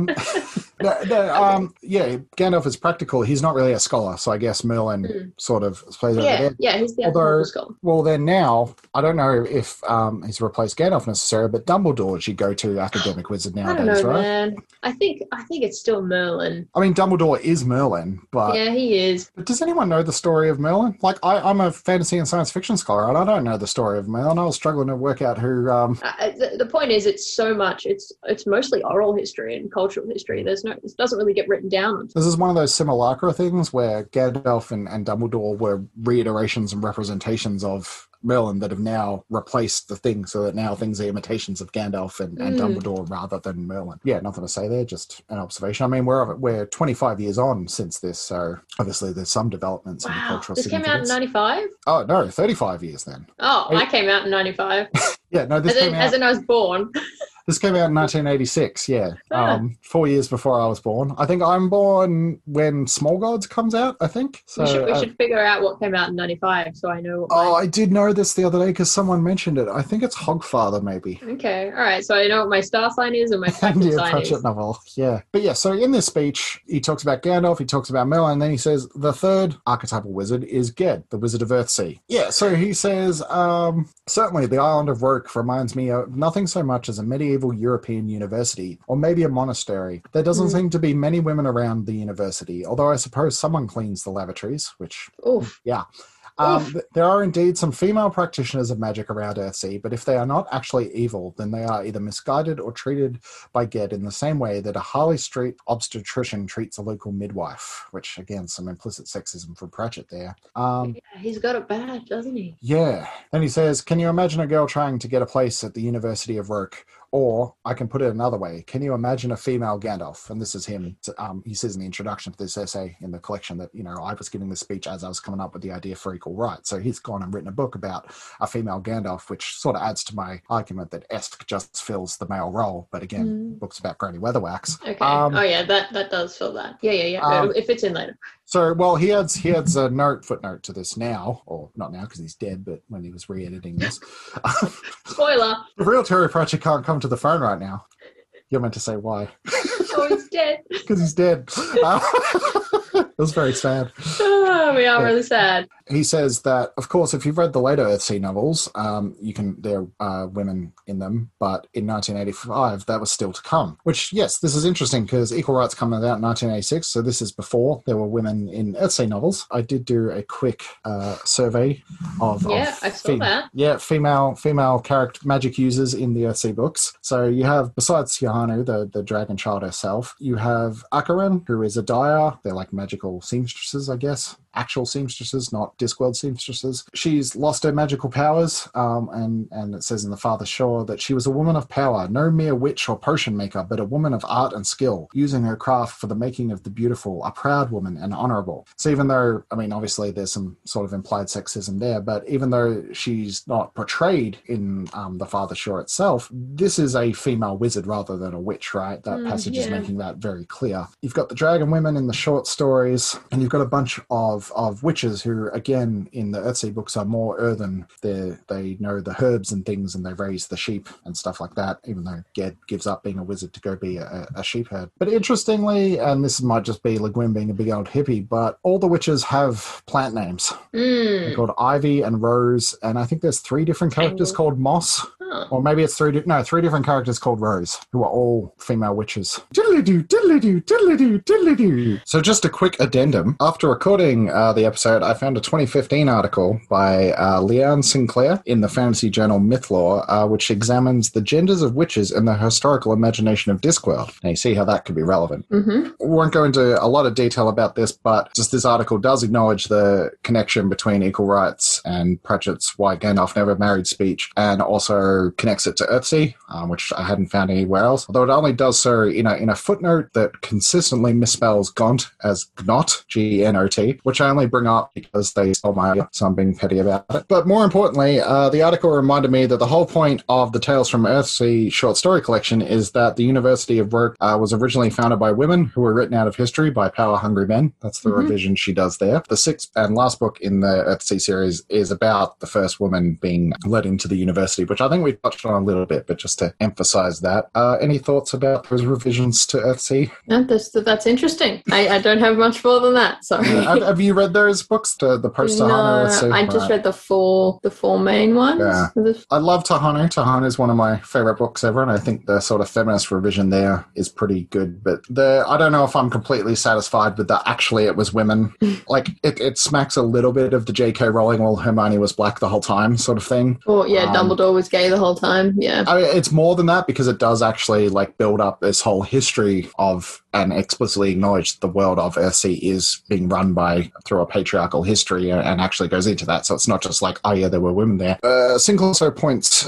Yeah, Gandalf is practical. He's not really a scholar, so I guess Merlin sort of plays over there. Yeah, he's the academic scholar. Well, then now, I don't know if he's replaced Gandalf necessarily, but Dumbledore's your go-to academic wizard nowadays, I don't know, right? Man. I think it's still Merlin. I mean, Dumbledore is Merlin, but... Yeah, he is. But does anyone know the story of Merlin? Like, I'm a fantasy and science fiction scholar, and I don't know the story of Merlin. I was struggling to work out who... The point is, it's so much. It's mostly oral history and cultural history. It doesn't really get written down. This is one of those simulacra things where Gandalf and Dumbledore were reiterations and representations of Merlin that have now replaced the thing, so that now things are imitations of Gandalf and Dumbledore rather than Merlin. Yeah, nothing to say there, just an observation. I mean, we're 25 years on since this, so obviously there's some developments in the cultural This came out in 95? Oh, no, 35 years then. Oh, I came out in 95. Yeah, no, this came out... As in I was born. This came out in 1986, yeah. 4 years before I was born. I think I'm born when Small Gods comes out, I think. So, we should figure out what came out in 95 so I know what I did know this the other day because someone mentioned it. I think it's Hogfather, maybe. Okay, all right. So I know what my star sign is and my Pratchett sign is. Novel, yeah. But yeah, so in this speech, he talks about Gandalf, he talks about Merlin, and then he says the third archetypal wizard is Ged, the Wizard of Earthsea. Yeah, so he says, certainly the island of Roke reminds me of nothing so much as a medieval European university, or maybe a monastery. There doesn't seem to be many women around the university, although I suppose someone cleans the lavatories, which, yeah. There are indeed some female practitioners of magic around Earthsea, but if they are not actually evil, then they are either misguided or treated by Ged in the same way that a Harley Street obstetrician treats a local midwife, which, again, some implicit sexism from Pratchett there. He's got it bad, doesn't he? Yeah. Then he says, can you imagine a girl trying to get a place at the University of Roke? Or I can put it another way. Can you imagine a female Gandalf? And this is him. He says in the introduction to this essay in the collection that, I was giving this speech as I was coming up with the idea for equal rights. So he's gone and written a book about a female Gandalf, which sort of adds to my argument that Esk just fills the male role. But again, books about Granny Weatherwax. Okay. That does fill that. Yeah. It fits in later. So, well, he adds a footnote to this now, or not now because he's dead, but when he was re-editing this. Spoiler. The real Terry Pratchett can't come to the phone right now. You're meant to say why. Oh, he's dead. Because he's dead. It was very sad. Oh, we are really sad. He says that, of course, if you've read the later Earthsea novels, there are women in them, but in 1985, that was still to come. Which, yes, this is interesting because Equal Rights come out in 1986, so this is before there were women in Earthsea novels. I did do a quick survey of I saw that. Yeah, female character magic users in the Earthsea books. So you have, besides Tiahanu, the dragon child herself, you have Akaran, who is a dyer. They're like magical seamstresses, I guess. Actual seamstresses, not Discworld seamstresses. She's lost her magical powers, and it says in the Father Shore that she was a woman of power, no mere witch or potion maker, but a woman of art and skill, using her craft for the making of the beautiful, a proud woman and honourable. So even though, obviously there's some sort of implied sexism there, but even though she's not portrayed in the Father Shore itself, this is a female wizard rather than a witch, right? That passage is making that very clear. You've got the dragon women in the short stories, and you've got a bunch of witches who, again, in the Earthsea books are more earthen. They know the herbs and things, and they raise the sheep and stuff like that, even though Ged gives up being a wizard to go be a sheep herd. But interestingly, and this might just be Le Guin being a big old hippie, but all the witches have plant names. They're called Ivy and Rose, and I think there's 3 different characters called Moss. Or maybe it's 3 different characters called Rose, who are all female witches. Diddly-doo, diddly-doo, diddly-doo, diddly-doo. So just a quick addendum. After recording the episode, I found a 2015 article by Leanne Sinclair in the fantasy journal Mythlore, which examines the genders of witches and the historical imagination of Discworld. Now you see how that could be relevant. We won't go into a lot of detail about this, but just this article does acknowledge the connection between Equal Rights and Pratchett's Why Gandalf Never Married speech, and also connects it to Earthsea, which I hadn't found anywhere else. Although it only does so in a footnote that consistently misspells Gaunt as Gnot, G-N-O-T, which I only bring up because they stole my idea, so I'm being petty about it. But more importantly, the article reminded me that the whole point of the Tales from Earthsea short story collection is that the University of Roke was originally founded by women who were written out of history by power-hungry men. That's the revision she does there. The 6th and last book in the Earthsea series is about the first woman being led into the university, which I think we touched on a little bit, but just to emphasize that. Any thoughts about those revisions to Earthsea? No, that's interesting. I don't have much more than that, sorry. Have you read those books, the post-Tahanu? No, I just read the four main ones. Yeah. I love Tahanu. Tahanu is one of my favourite books ever, and I think the sort of feminist revision there is pretty good, but I don't know if I'm completely satisfied with that. Actually, it was women. Like, it smacks a little bit of the J.K. Rowling, well, Hermione was black the whole time sort of thing. Or, Dumbledore was gay the whole time, yeah. I mean, it's more than that because it does actually build up this whole history of and explicitly acknowledge the world of Earthsea is being run through a patriarchal history and actually goes into that. So it's not just there were women there. Sinclair also points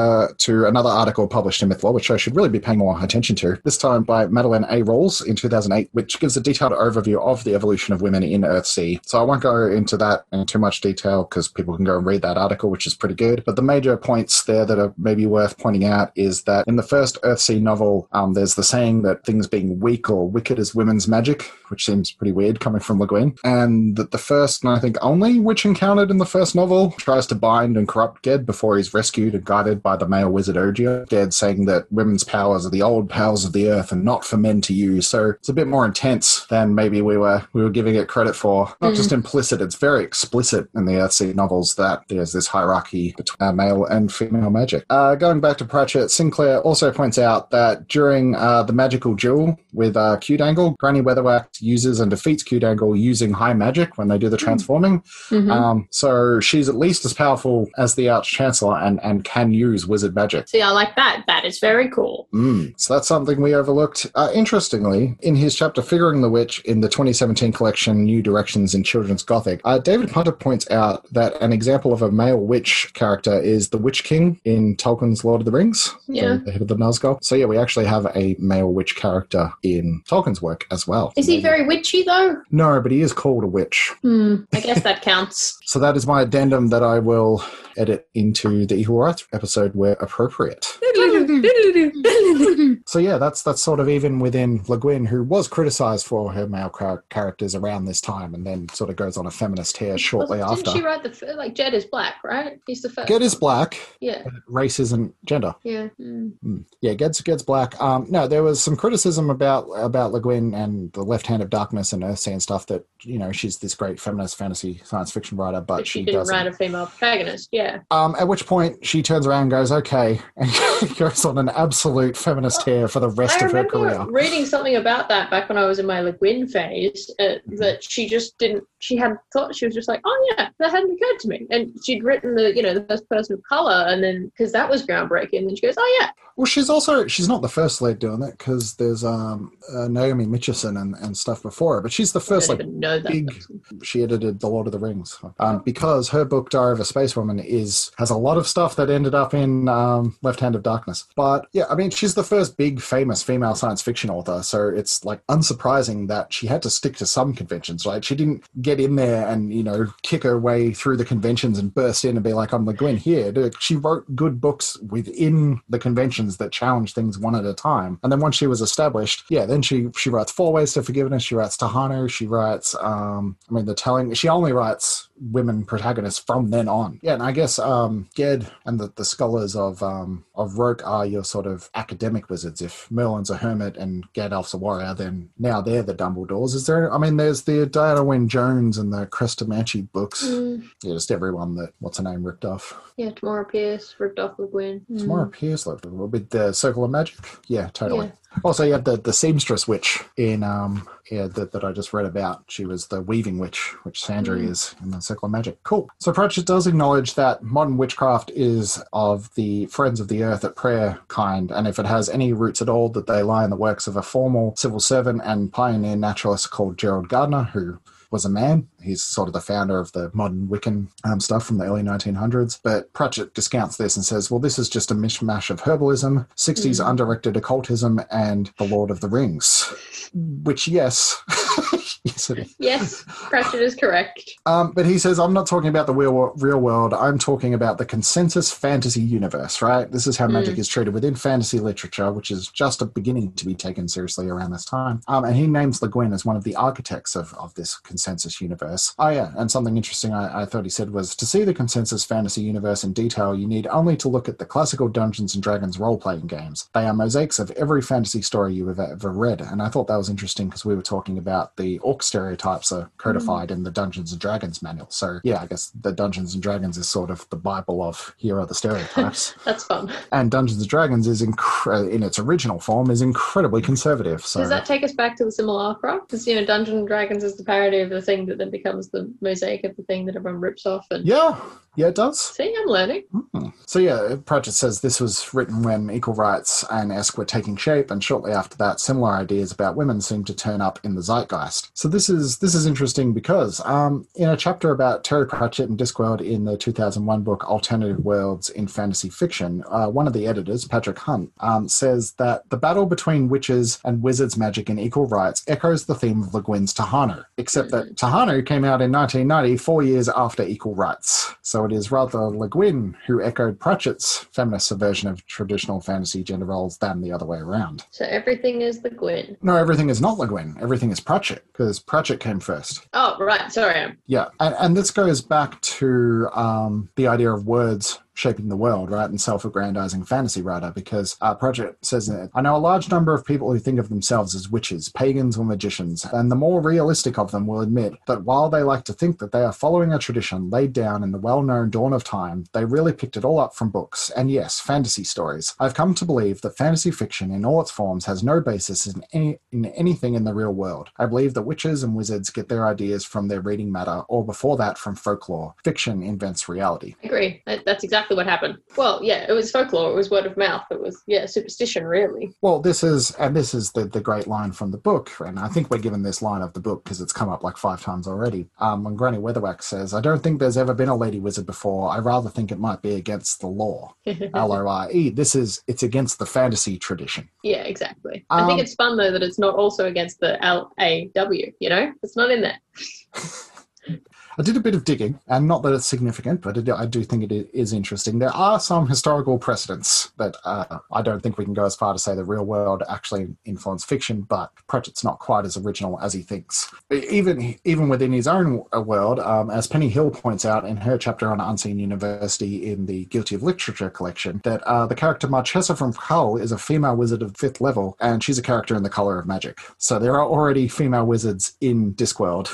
to another article published in Mythlore, which I should really be paying more attention to, this time by Madeleine A. Rawls in 2008, which gives a detailed overview of the evolution of women in Earthsea. So I won't go into that in too much detail because people can go and read that article, which is pretty good. But the major points there that are maybe worth pointing out is that in the first Earthsea novel, there's the saying that things being weak or wicked is women's magic, which seems pretty weird coming from Le Guin. And that the first, and I think only, witch encountered in the first novel tries to bind and corrupt Ged before he's rescued and guided by the male wizard Ogier. Ged saying that women's powers are the old powers of the earth and not for men to use. So it's a bit more intense than maybe we were giving it credit for. Not just implicit, it's very explicit in the Earthsea novels that there's this hierarchy between male and female magic. Going back to Pratchett, Sinclair also points out that during the magical duel with Q-Dangle, Granny Weatherwax uses and defeats Q-Dangle using high magic when they do the transforming. thing. So she's at least as powerful as the Arch-Chancellor and can use wizard magic. See, I like that. That is very cool. So that's something we overlooked. Interestingly, in his chapter Figuring the Witch in the 2017 collection New Directions in Children's Gothic, David Hunter points out that an example of a male witch character is the Witch King in Tolkien's Lord of the Rings, the head of the Nazgul. So yeah, we actually have a male witch character in Tolkien's work as well. Is he very witchy, though? No, but he is called a witch. I guess that counts. So that is my addendum that I will edit into the Equal Rights episode where appropriate. So yeah, that's sort of even within Le Guin, who was criticised for her male characters around this time, and then sort of goes on a feminist tear shortly after. Didn't she write Jed is black, right? He's the first. Ged is black. Yeah. Race isn't gender. Yeah. Yeah, Ged's black. No, there was some criticism about Le Guin and the Left Hand of Darkness and Earthsea and stuff that, she's this great feminist fantasy science fiction writer, but she didn't write a female protagonist. Yeah. At which point she turns around and goes, okay, and goes on an absolute feminist tear for the rest of her career. I remember reading something about that back when I was in my Le Guin phase, that she just didn't, she had thought, she was just like, oh yeah, that hadn't occurred to me. And she'd written the first person of color, and then, because that was groundbreaking, and then she goes, oh yeah. Well, she's not the first lead doing it, because there's Naomi Mitchison and stuff before her, but she's the first she edited The Lord of the Rings, because her book Diary of a Space Woman has a lot of stuff that ended up in Left Hand of Darkness. But yeah, I mean, she's the first big famous female science fiction author, so it's like unsurprising that she had to stick to some conventions, right? She didn't get in there and kick her way through the conventions and burst in and be like, I'm Le Guin here. She wrote good books within the conventions that challenged things one at a time, and then once she was established, then she writes Four Ways to Forgiveness, she writes Tahanu, she writes she only writes women protagonists from then on. Yeah, and I guess Ged and the scholars of Roke are your sort of academic wizards. If Merlin's a hermit and Gandalf's a warrior, then now they're the Dumbledores. There's the Diana Wynne Jones and the Cresta books. Yeah, just everyone that, what's her name, ripped off. Yeah, Tamora Pierce ripped off Le Guin. Tamora Pierce lived with the Circle of Magic. Yeah, totally. Yeah. Also, you have the seamstress witch in that I just read about. She was the weaving witch, which Sandry is in the Circle of Magic. Cool. So Pratchett does acknowledge that modern witchcraft is of the Friends of the Earth at Prayer kind, and if it has any roots at all, that they lie in the works of a formal civil servant and pioneer naturalist called Gerald Gardner, who was a man. He's sort of the founder of the modern Wiccan stuff from the early 1900s. But Pratchett discounts this and says, well, this is just a mishmash of herbalism, 60s undirected occultism, and the Lord of the Rings. Which, yes. Yes, it is. Yes, Pratchett is correct. But he says, I'm not talking about the real world. I'm talking about the consensus fantasy universe, right? This is how magic is treated within fantasy literature, which is just beginning to be taken seriously around this time. And he names Le Guin as one of the architects of this consensus universe. Oh, yeah, and something interesting I thought he said was, to see the consensus fantasy universe in detail, you need only to look at the classical Dungeons & Dragons role-playing games. They are mosaics of every fantasy story you have ever read, and I thought that was interesting because we were talking about the orc stereotypes are codified in the Dungeons & Dragons manual. So, yeah, I guess the Dungeons & Dragons is sort of the Bible of here are the stereotypes. That's fun. And Dungeons & Dragons is, in its original form, is incredibly conservative. So. Does that take us back to the Simulacra? Because, Dungeons & Dragons is the parody of the thing that then becomes the mosaic of the thing that everyone rips off. And yeah, it does. See, I'm learning. So yeah, Pratchett says this was written when equal rights and Esk were taking shape, and shortly after that, similar ideas about women seemed to turn up in the zeitgeist. So this is interesting because in a chapter about Terry Pratchett and Discworld in the 2001 book Alternative Worlds in Fantasy Fiction, one of the editors, Patrick Hunt, says that the battle between witches and wizards magic in equal rights echoes the theme of Le Guin's Tahanu, except that Tahanu came out in 1990, 4 years after equal rights. So it is rather Le Guin who echoed Pratchett's feminist subversion of traditional fantasy gender roles than the other way around. So everything is Le Guin? No, everything is not Le Guin. Everything is Pratchett, because Pratchett came first. Oh, right. Sorry. Yeah, and this goes back to the idea of words shaping the world, right, and self-aggrandizing fantasy writer, because Pratchett says in it, I know a large number of people who think of themselves as witches, pagans or magicians, and the more realistic of them will admit that while they like to think that they are following a tradition laid down in the well-known dawn of time, they really picked it all up from books, and yes, fantasy stories. I've come to believe that fantasy fiction in all its forms has no basis in anything in the real world. I believe that witches and wizards get their ideas from their reading matter, or before that from folklore. Fiction invents reality. I agree. That's exactly what happened. Well, yeah, it was folklore. It was word of mouth. It was, superstition, really. Well, this is the great line from the book, and I think we're given this line of the book because it's come up like 5 times already. When Granny Weatherwax says, I don't think there's ever been a lady wizard before. I rather think it might be against the law. LORE. It's against the fantasy tradition. Yeah, exactly. I think it's fun, though, that it's not also against the LAW, It's not in there. I did a bit of digging, and not that it's significant, but I do think it is interesting. There are some historical precedents that I don't think we can go as far to say the real world actually influenced fiction, but Pratchett's not quite as original as he thinks. Even within his own world, as Penny Hill points out in her chapter on Unseen University in the Guilty of Literature collection, that the character Marchesa from Kull is a female wizard of 5th level, and she's a character in The Colour of Magic. So there are already female wizards in Discworld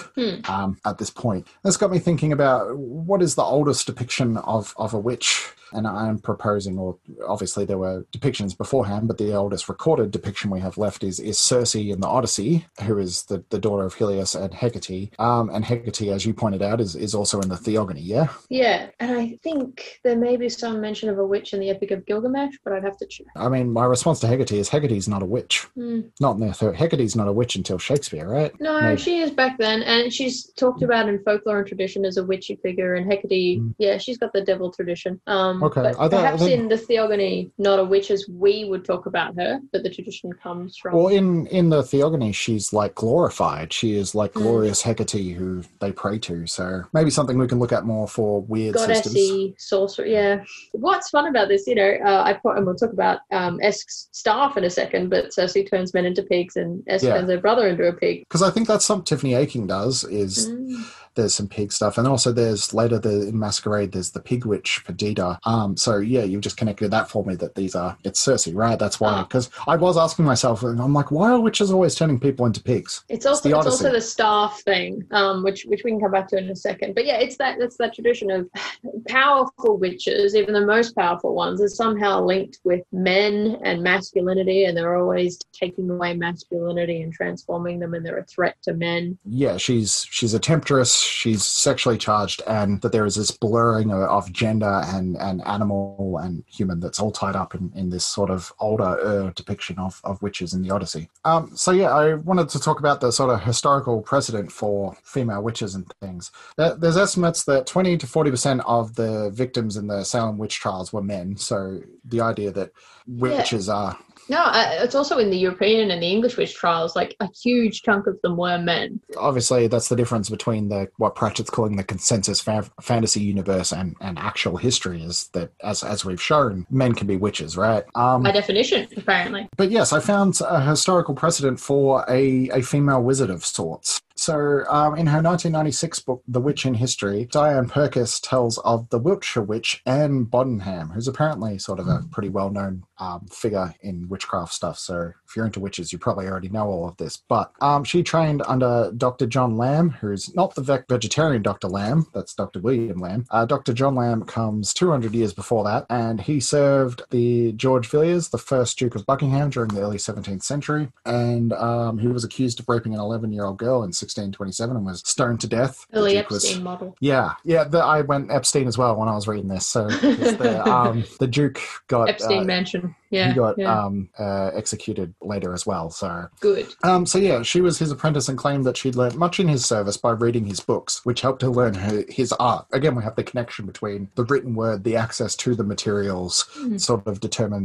at this point. That's got me thinking about what is the oldest depiction of a witch. And I'm proposing, or obviously there were depictions beforehand, but the oldest recorded depiction we have left is Circe in the Odyssey, who is the daughter of Helios and Hecate. And Hecate, as you pointed out, is also in the Theogony, yeah? Yeah, and I think there may be some mention of a witch in the Epic of Gilgamesh, but I'd have to check. I mean, my response to Hecate is Hecate's not a witch. Not in there. Hecate's not a witch until Shakespeare, right? No, maybe. She is back then, and she's talked about in folklore and tradition as a witchy figure, and Hecate, she's got the devil tradition. Okay. But perhaps in the Theogony, not a witch as we would talk about her, but the tradition comes from... Well, in the Theogony, she's like glorified. She is like glorious Hecate who they pray to. So maybe something we can look at more for weird goddessy, sorcerer, yeah. What's fun about this, and we'll talk about Esk's staff in a second, but Circe turns men into pigs and Esk turns her brother into a pig. Because I think that's something Tiffany Aching does, is... There's some pig stuff. And also there's later in Masquerade, there's the pig witch, Perdita. So yeah, you've just connected that for me that it's Circe, right? That's why. Because I was asking myself, and I'm like, why are witches always turning people into pigs? It's also the staff thing, which we can come back to in a second. But yeah, it's that tradition of powerful witches, even the most powerful ones, are somehow linked with men and masculinity, and they're always taking away masculinity and transforming them, and they're a threat to men. Yeah, she's a temptress. She's sexually charged, and that there is this blurring of gender and animal and human that's all tied up in this sort of older depiction of witches in the Odyssey. So yeah, I wanted to talk about the sort of historical precedent for female witches and things. There's estimates that 20 to 40% of the victims in the Salem witch trials were men. So the idea that witches are... No, it's also in the European and the English witch trials, like a huge chunk of them were men. Obviously, that's the difference between what Pratchett's calling the consensus fantasy universe and actual history, is that, as we've shown, men can be witches, right? By definition, apparently. But yes, I found a historical precedent for a female wizard of sorts. So in her 1996 book, The Witch in History, Diane Purkis tells of the Wiltshire witch Anne Bodenham, who's apparently sort of a pretty well-known figure in witchcraft stuff. So if you're into witches, you probably already know all of this. But she trained under Dr. John Lamb, who's not the vegetarian Dr. Lamb, that's Dr. William Lamb. Dr. John Lamb comes 200 years before that, and he served the George Villiers, the first Duke of Buckingham during the early 17th century. And he was accused of raping an 11-year-old girl in 1627 and was stoned to death. Early Epstein model. Yeah. I went Epstein as well when I was reading this. So the Duke got... Epstein Mansion. Yeah. He got executed later as well. So good. So yeah, she was his apprentice and claimed that she'd learned much in his service by reading his books, which helped her learn his art. Again, we have the connection between the written word, the access to the materials, sort of determines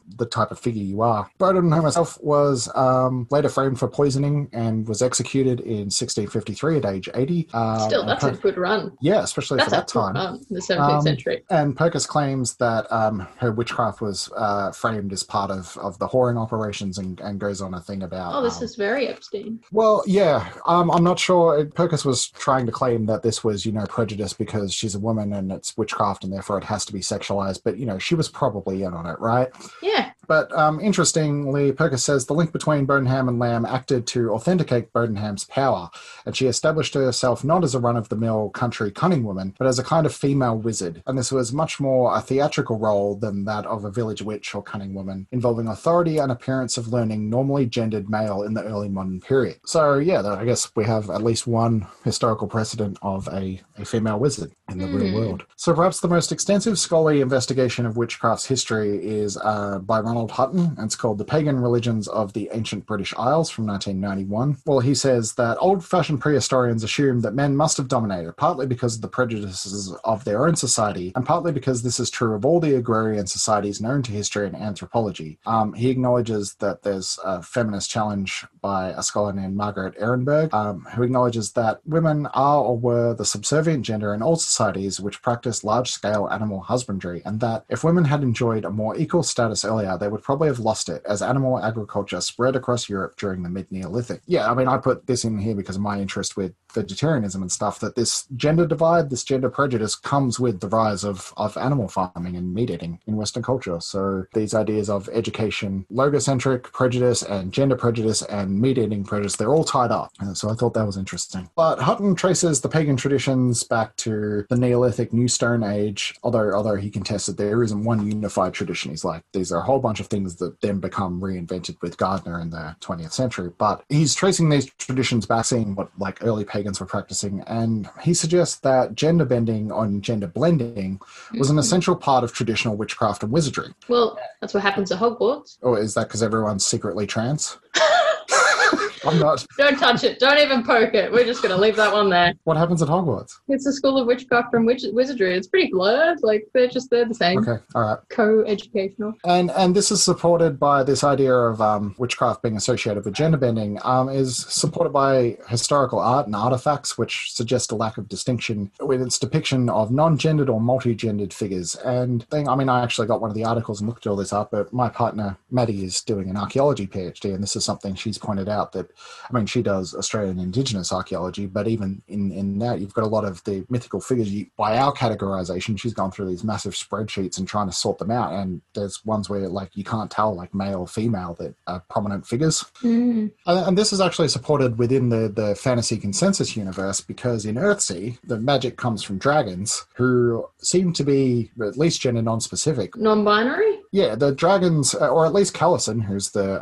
the type of figure you are. Bowden herself was later framed for poisoning and was executed in 1653 at age 80. Still, that's a good run. Yeah, especially for that time. Run in the 17th century. And Purkis claims that her witchcraft was framed as part of the whoring operations and goes on a thing about... Oh, this is very Epstein. Well, yeah. I'm not sure. Purkis was trying to claim that this was, prejudice because she's a woman and it's witchcraft and therefore it has to be sexualized. But, she was probably in on it, right? Yeah. But interestingly, Purkis says the link between Bodenham and Lamb acted to authenticate Bodenham's power, and she established herself not as a run-of-the-mill country cunning woman, but as a kind of female wizard. And this was much more a theatrical role than that of a village witch or cunning woman, involving authority and appearance of learning normally gendered male in the early modern period. So, yeah, I guess we have at least one historical precedent of a female wizard in the real world. So perhaps the most extensive scholarly investigation of witchcraft's history is by Ronald Hutton, and it's called The Pagan Religions of the Ancient British Isles from 1991. Well, he says that old-fashioned prehistorians assumed that men must have dominated, partly because of the prejudices of their own society, and partly because this is true of all the agrarian societies known to history and anthropology. He acknowledges that there's a feminist challenge by a scholar named Margaret Ehrenberg, who acknowledges that women are or were the subservient gender in all societies which practice large-scale animal husbandry, and that if women had enjoyed a more equal status earlier, they would probably have lost it as animal agriculture spread across Europe during the mid-Neolithic. Yeah, I mean, I put this in here because of my interest with vegetarianism and stuff, that this gender divide, this gender prejudice comes with the rise of animal farming and meat eating in Western culture. So these ideas of education, logocentric prejudice and gender prejudice and meat eating prejudice, they're all tied up. And so I thought that was interesting. But Hutton traces the pagan traditions back to the Neolithic New Stone Age, although he contests that there isn't one unified tradition. He's like, these are a whole bunch of things that then become reinvented with Gardner in the 20th century. But he's tracing these traditions back, seeing what like early pagans were practicing, and he suggests that gender bending and gender blending was an essential part of traditional witchcraft and wizardry. Well, that's what happens at Hogwarts. Or is that because everyone's secretly trans? I'm not. Don't touch it. Don't even poke it. We're just going to leave that one there. What happens at Hogwarts? It's a school of witchcraft and wizardry. It's pretty blurred. Like, they're the same. Okay, all right. Co-educational. And this is supported by this idea of witchcraft being associated with gender bending, is supported by historical art and artifacts, which suggest a lack of distinction with its depiction of non-gendered or multi-gendered figures. And I actually got one of the articles and looked all this up, but my partner, Maddie, is doing an archaeology PhD, and this is something she's pointed out that, she does Australian Indigenous archaeology, but even in that, you've got a lot of the mythical figures. By our categorization, she's gone through these massive spreadsheets and trying to sort them out, and there's ones where you can't tell male, female, that are prominent figures. And this is actually supported within the fantasy consensus universe, because in Earthsea, the magic comes from dragons, who seem to be at least gender non-specific. Non-binary? Yeah, the dragons, or at least Callison, who's the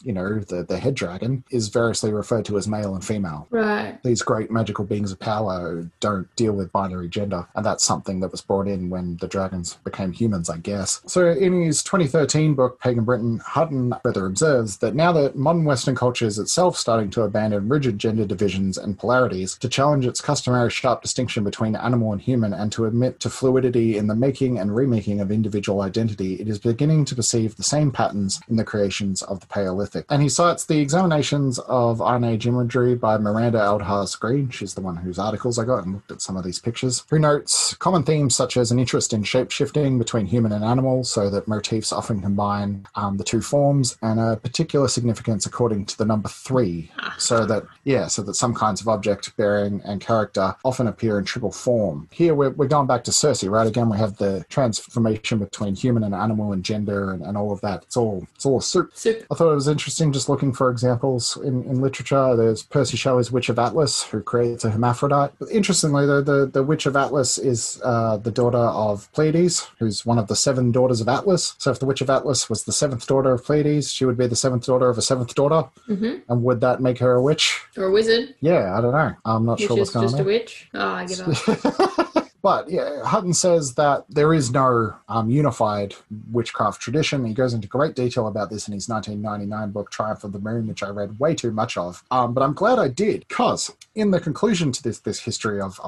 head dragon, is variously referred to as male and female. Right. These great magical beings of power don't deal with binary gender, and that's something that was brought in when the dragons became humans, I guess. So in his 2013 book, Pagan Britain, Hutton further observes that now that modern Western culture is itself starting to abandon rigid gender divisions and polarities, to challenge its customary sharp distinction between animal and human, and to admit to fluidity in the making and remaking of individual identity, it is beginning to perceive the same patterns in the creations of the Paleolithic. And he cites the examinations of Iron Age imagery by Miranda Aldhas Green. She's the one whose articles I got and looked at some of these pictures, who notes common themes such as an interest in shape-shifting between human and animal, so that motifs often combine the two forms, and a particular significance according to the number 3, so that some kinds of object, bearing, and character often appear in triple form. Here we're going back to Circe, right? Again, we have the transformation between human and animal and gender and all of that. It's all a soup. I thought it was interesting just looking for examples in literature. There's Percy Shelley's Witch of Atlas, who creates a hermaphrodite. But interestingly, the Witch of Atlas is the daughter of Pleiades, who's one of the 7 daughters of Atlas. So if the Witch of Atlas was the 7th daughter of Pleiades, she would be the 7th daughter of a 7th daughter. Mm-hmm. And would that make her a witch? Or a wizard? Yeah, I don't know. I'm not sure what's going on. Just a witch? Oh, I give up. But yeah, Hutton says that there is no unified witchcraft tradition. He goes into great detail about this in his 1999 book, Triumph of the Moon, which I read way too much of. But I'm glad I did, because in the conclusion to this history of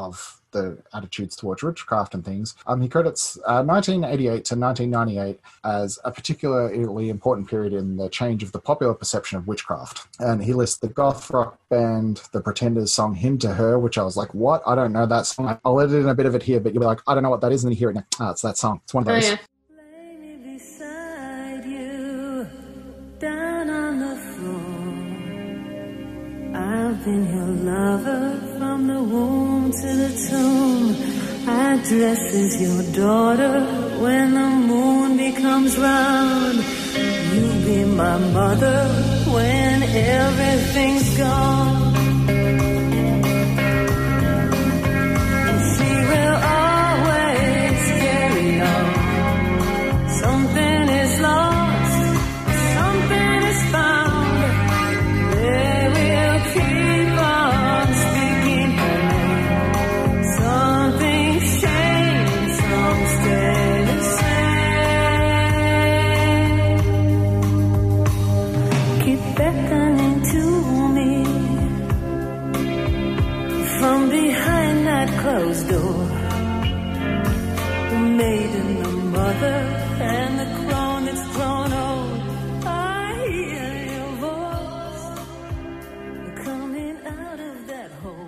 the attitudes towards witchcraft and things. He credits 1988 to 1998 as a particularly important period in the change of the popular perception of witchcraft. And he lists the goth rock band, the Pretenders' song Hymn to Her, which I was like, what? I don't know that song. I'll edit in a bit of it here, but you'll be like, I don't know what that is, and then you hear it now. It's that song. It's one of those. Oh, yeah. Lay me beside you, down on the floor. I've been your lover from the womb to the tomb. I dress as your daughter when the moon becomes round. You be my mother when everything's gone. She will always carry on. Something is lost, something is found. They will keep on speaking her name. Something's changed, some stay the same. Keep beckoning to me from behind that closed door. The maiden, the mother, and the crone that's grown old. I hear your voice coming out of that hole.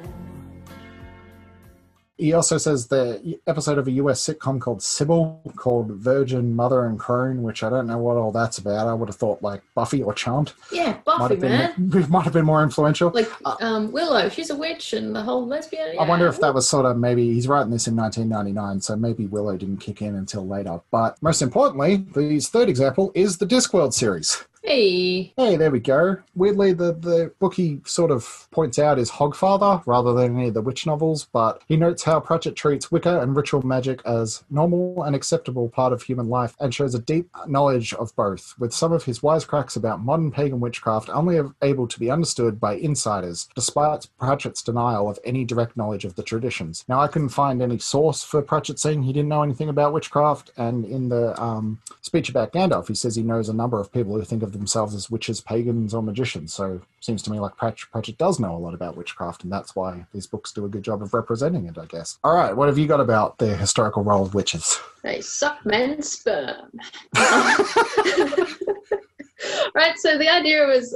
He also says the episode of a US sitcom called Sybil, called Virgin Mother and Crone, which I don't know what all that's about. I would have thought like Buffy or Charmed. Yeah, Buffy, Might have been more influential. Like Willow, she's a witch, and the whole lesbian. Yeah. I wonder if that was sort of maybe, he's writing this in 1999, so maybe Willow didn't kick in until later. But most importantly, his third example is the Discworld series. Hey, there we go. Weirdly, the book he sort of points out is Hogfather rather than any of the witch novels, but he notes how Pratchett treats Wicca and ritual magic as normal and acceptable part of human life and shows a deep knowledge of both, with some of his wisecracks about modern pagan witchcraft only able to be understood by insiders, despite Pratchett's denial of any direct knowledge of the traditions. Now, I couldn't find any source for Pratchett saying he didn't know anything about witchcraft, and in the speech about Gandalf, he says he knows a number of people who think of themselves as witches, pagans, or magicians. So seems to me like Pratchett does know a lot about witchcraft, and that's why these books do a good job of representing it, I guess. All right, what have you got about the historical role of witches? they suck men's sperm. Right, so the idea was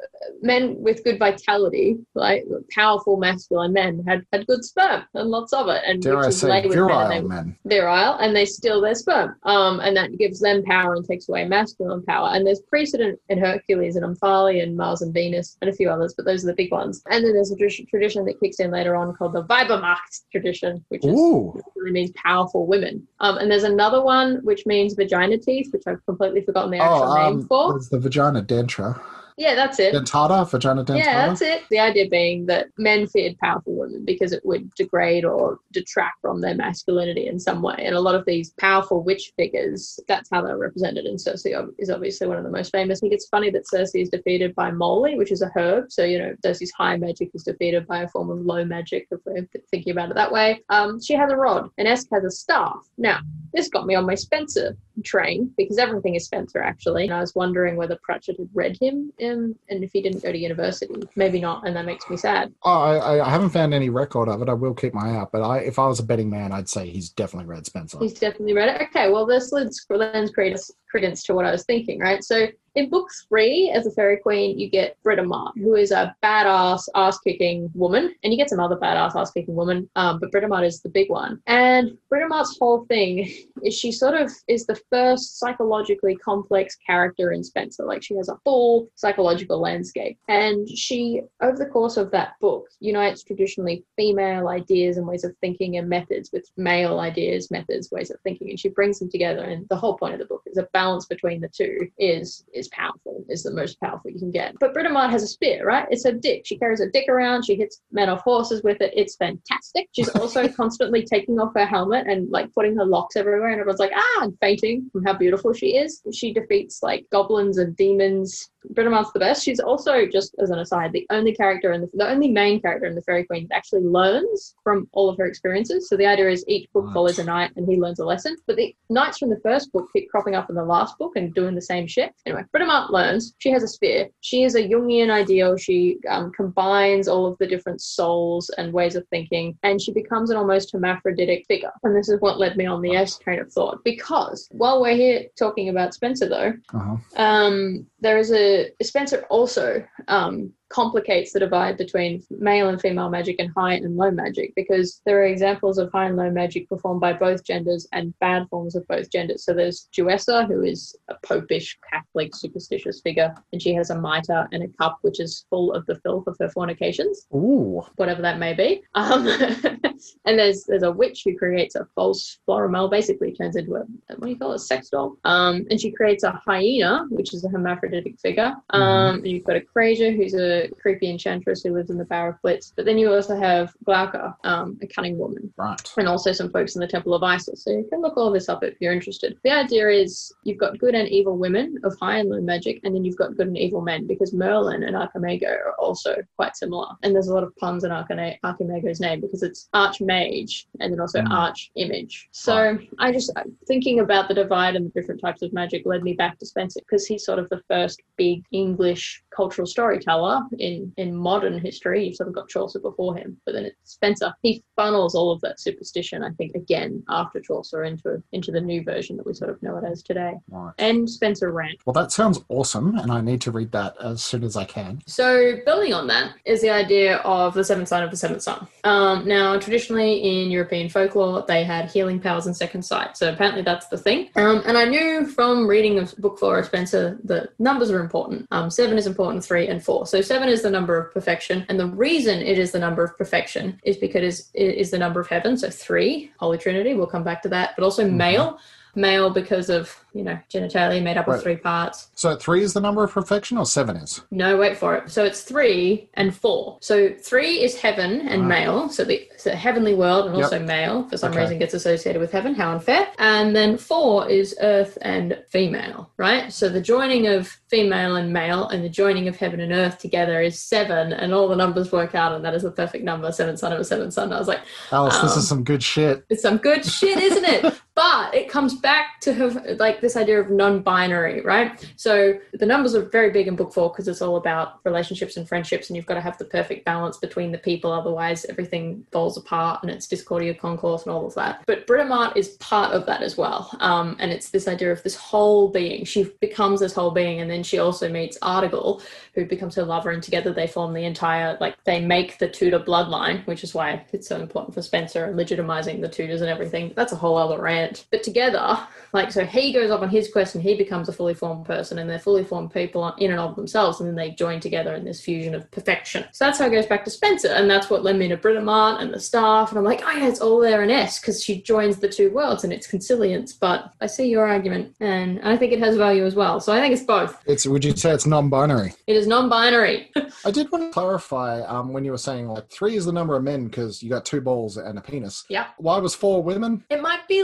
men with good vitality, like powerful masculine men, had good sperm and lots of it. And dare I say virile men. Virile, and they steal their sperm. And that gives them power and takes away masculine power. And there's precedent in Hercules and Omphale and Mars and Venus and a few others, but those are the big ones. And then there's a tradition that kicks in later on called the Weibermacht tradition, which really means powerful women. And there's another one which means vagina teeth, which I've completely forgotten the actual name for. It's the vagina dentura. Yeah, that's it. Dentata, vagina dentata? Yeah, that's it. The idea being that men feared powerful women because it would degrade or detract from their masculinity in some way. And a lot of these powerful witch figures, that's how they're represented. And Circe is obviously one of the most famous. I think it's funny that Circe is defeated by moly, which is a herb. So, Circe's high magic is defeated by a form of low magic, if we're thinking about it that way. She has a rod, and Esk has a staff. Now, this got me on my Spencer train, because everything is Spencer, actually. And I was wondering whether Pratchett had read him, and if he didn't go to university. Maybe not, and that makes me sad. I haven't found any record of it. I will keep my eye out, but if I was a betting man, I'd say he's definitely read Spencer. He's definitely read it. Okay, well, this lends credence to what I was thinking, right? So in book 3, as a fairy queen, you get Britomart, who is a badass, ass-kicking woman, and you get some other badass, ass-kicking women, but Britomart is the big one. And Britomart's whole thing is she sort of is the first psychologically complex character in Spencer. Like, she has a full psychological landscape. And she, over the course of that book, unites traditionally female ideas and ways of thinking and methods with male ideas, methods, ways of thinking, and she brings them together. And the whole point of the book is a balance between the two is powerful, is the most powerful you can get. But Britomart has a spear, right? It's her dick. She carries her dick around. She hits men off horses with it. It's fantastic. She's also constantly taking off her helmet and like putting her locks everywhere, and everyone's like, and fainting from how beautiful she is. She defeats like goblins and demons Britomant's the best. She's also, just as an aside, the only main character in the Fairy Queen that actually learns from all of her experiences. So the idea is each book follows a knight and he learns a lesson. But the knights from the first book keep cropping up in the last book and doing the same shit. Anyway, Britomant learns. She has a spear. She is a Jungian ideal. She combines all of the different souls and ways of thinking, and she becomes an almost hermaphroditic figure. And this is what led me on the S train of thought. Because while we're here talking about Spencer, though, there is Spencer also complicates the divide between male and female magic and high and low magic, because there are examples of high and low magic performed by both genders and bad forms of both genders. So there's Duessa, who is a popish, Catholic, superstitious figure, and she has a mitre and a cup which is full of the filth of her fornications. Ooh. Whatever that may be. And there's a witch who creates a false Florimel, basically turns into a sex doll. And she creates a hyena, which is a hermaphroditic figure. And you've got a Krasia, who's a creepy enchantress who lives in the Bower of Blitz. But then you also have Glauca, a cunning woman. Right. And also some folks in the Temple of Isis. So you can look all this up if you're interested. The idea is you've got good and evil women of high and low magic, and then you've got good and evil men, because Merlin and Archimago are also quite similar. And there's a lot of puns in Archimago's name, because it's Archmage and then also Arch-Image. So thinking about the divide and the different types of magic led me back to Spencer, because he's sort of the first big English cultural storyteller in modern history. You've sort of got Chaucer before him, but then it's Spencer. He funnels all of that superstition, I think, again after Chaucer into the new version that we sort of know it as today. Right. And Spencer Rant. Well, that sounds awesome, and I need to read that as soon as I can. So building on that is the idea of the seventh son of the seventh son. Now, traditionally in European folklore, they had healing powers and second sight. So apparently that's the thing. And I knew from reading of book 4 of Spencer that numbers are important. 7 is important, 3 and 4. So 7 is the number of perfection. And the reason it is the number of perfection is because it is the number of heaven. So 3, Holy Trinity, we'll come back to that. But also male because of, genitalia made up of 3 parts. So 3 is the number of perfection, or 7 is? No, wait for it. So it's 3 and 4. So 3 is heaven and male. So the heavenly world and also male, for some reason, gets associated with heaven. How unfair. And then 4 is earth and female, right? So the joining of female and male and the joining of heaven and earth together is 7, and all the numbers work out, and that is the perfect number, seventh son of a seventh son. I was like, Alice, this is some good shit. It's some good shit, isn't it? But it comes back to this idea of non-binary, right? So the numbers are very big in book 4 because it's all about relationships and friendships, and you've got to have the perfect balance between the people, otherwise everything falls apart and it's discordia concourse and all of that. But Britomart is part of that as well, and it's this idea of this whole being. She becomes this whole being, and then she also meets Artegall, who becomes her lover, and together they form the entire, they make the Tudor bloodline, which is why it's so important for Spencer and legitimizing the Tudors and everything. That's a whole other rant. But together, so he goes off on his quest and he becomes a fully formed person, and they're fully formed people in and of themselves, and then they join together in this fusion of perfection. So that's how it goes back to Spencer, and that's what led me to Britomart and the staff, and I'm like, oh yeah, it's all there in S, because she joins the two worlds and it's conciliance. But I see your argument, and I think it has value as well. So I think it's both. Would you say it's non-binary? It is non-binary. I did want to clarify when you were saying 3 is the number of men because you got 2 balls and a penis. Yeah. Why was 4 women? It might be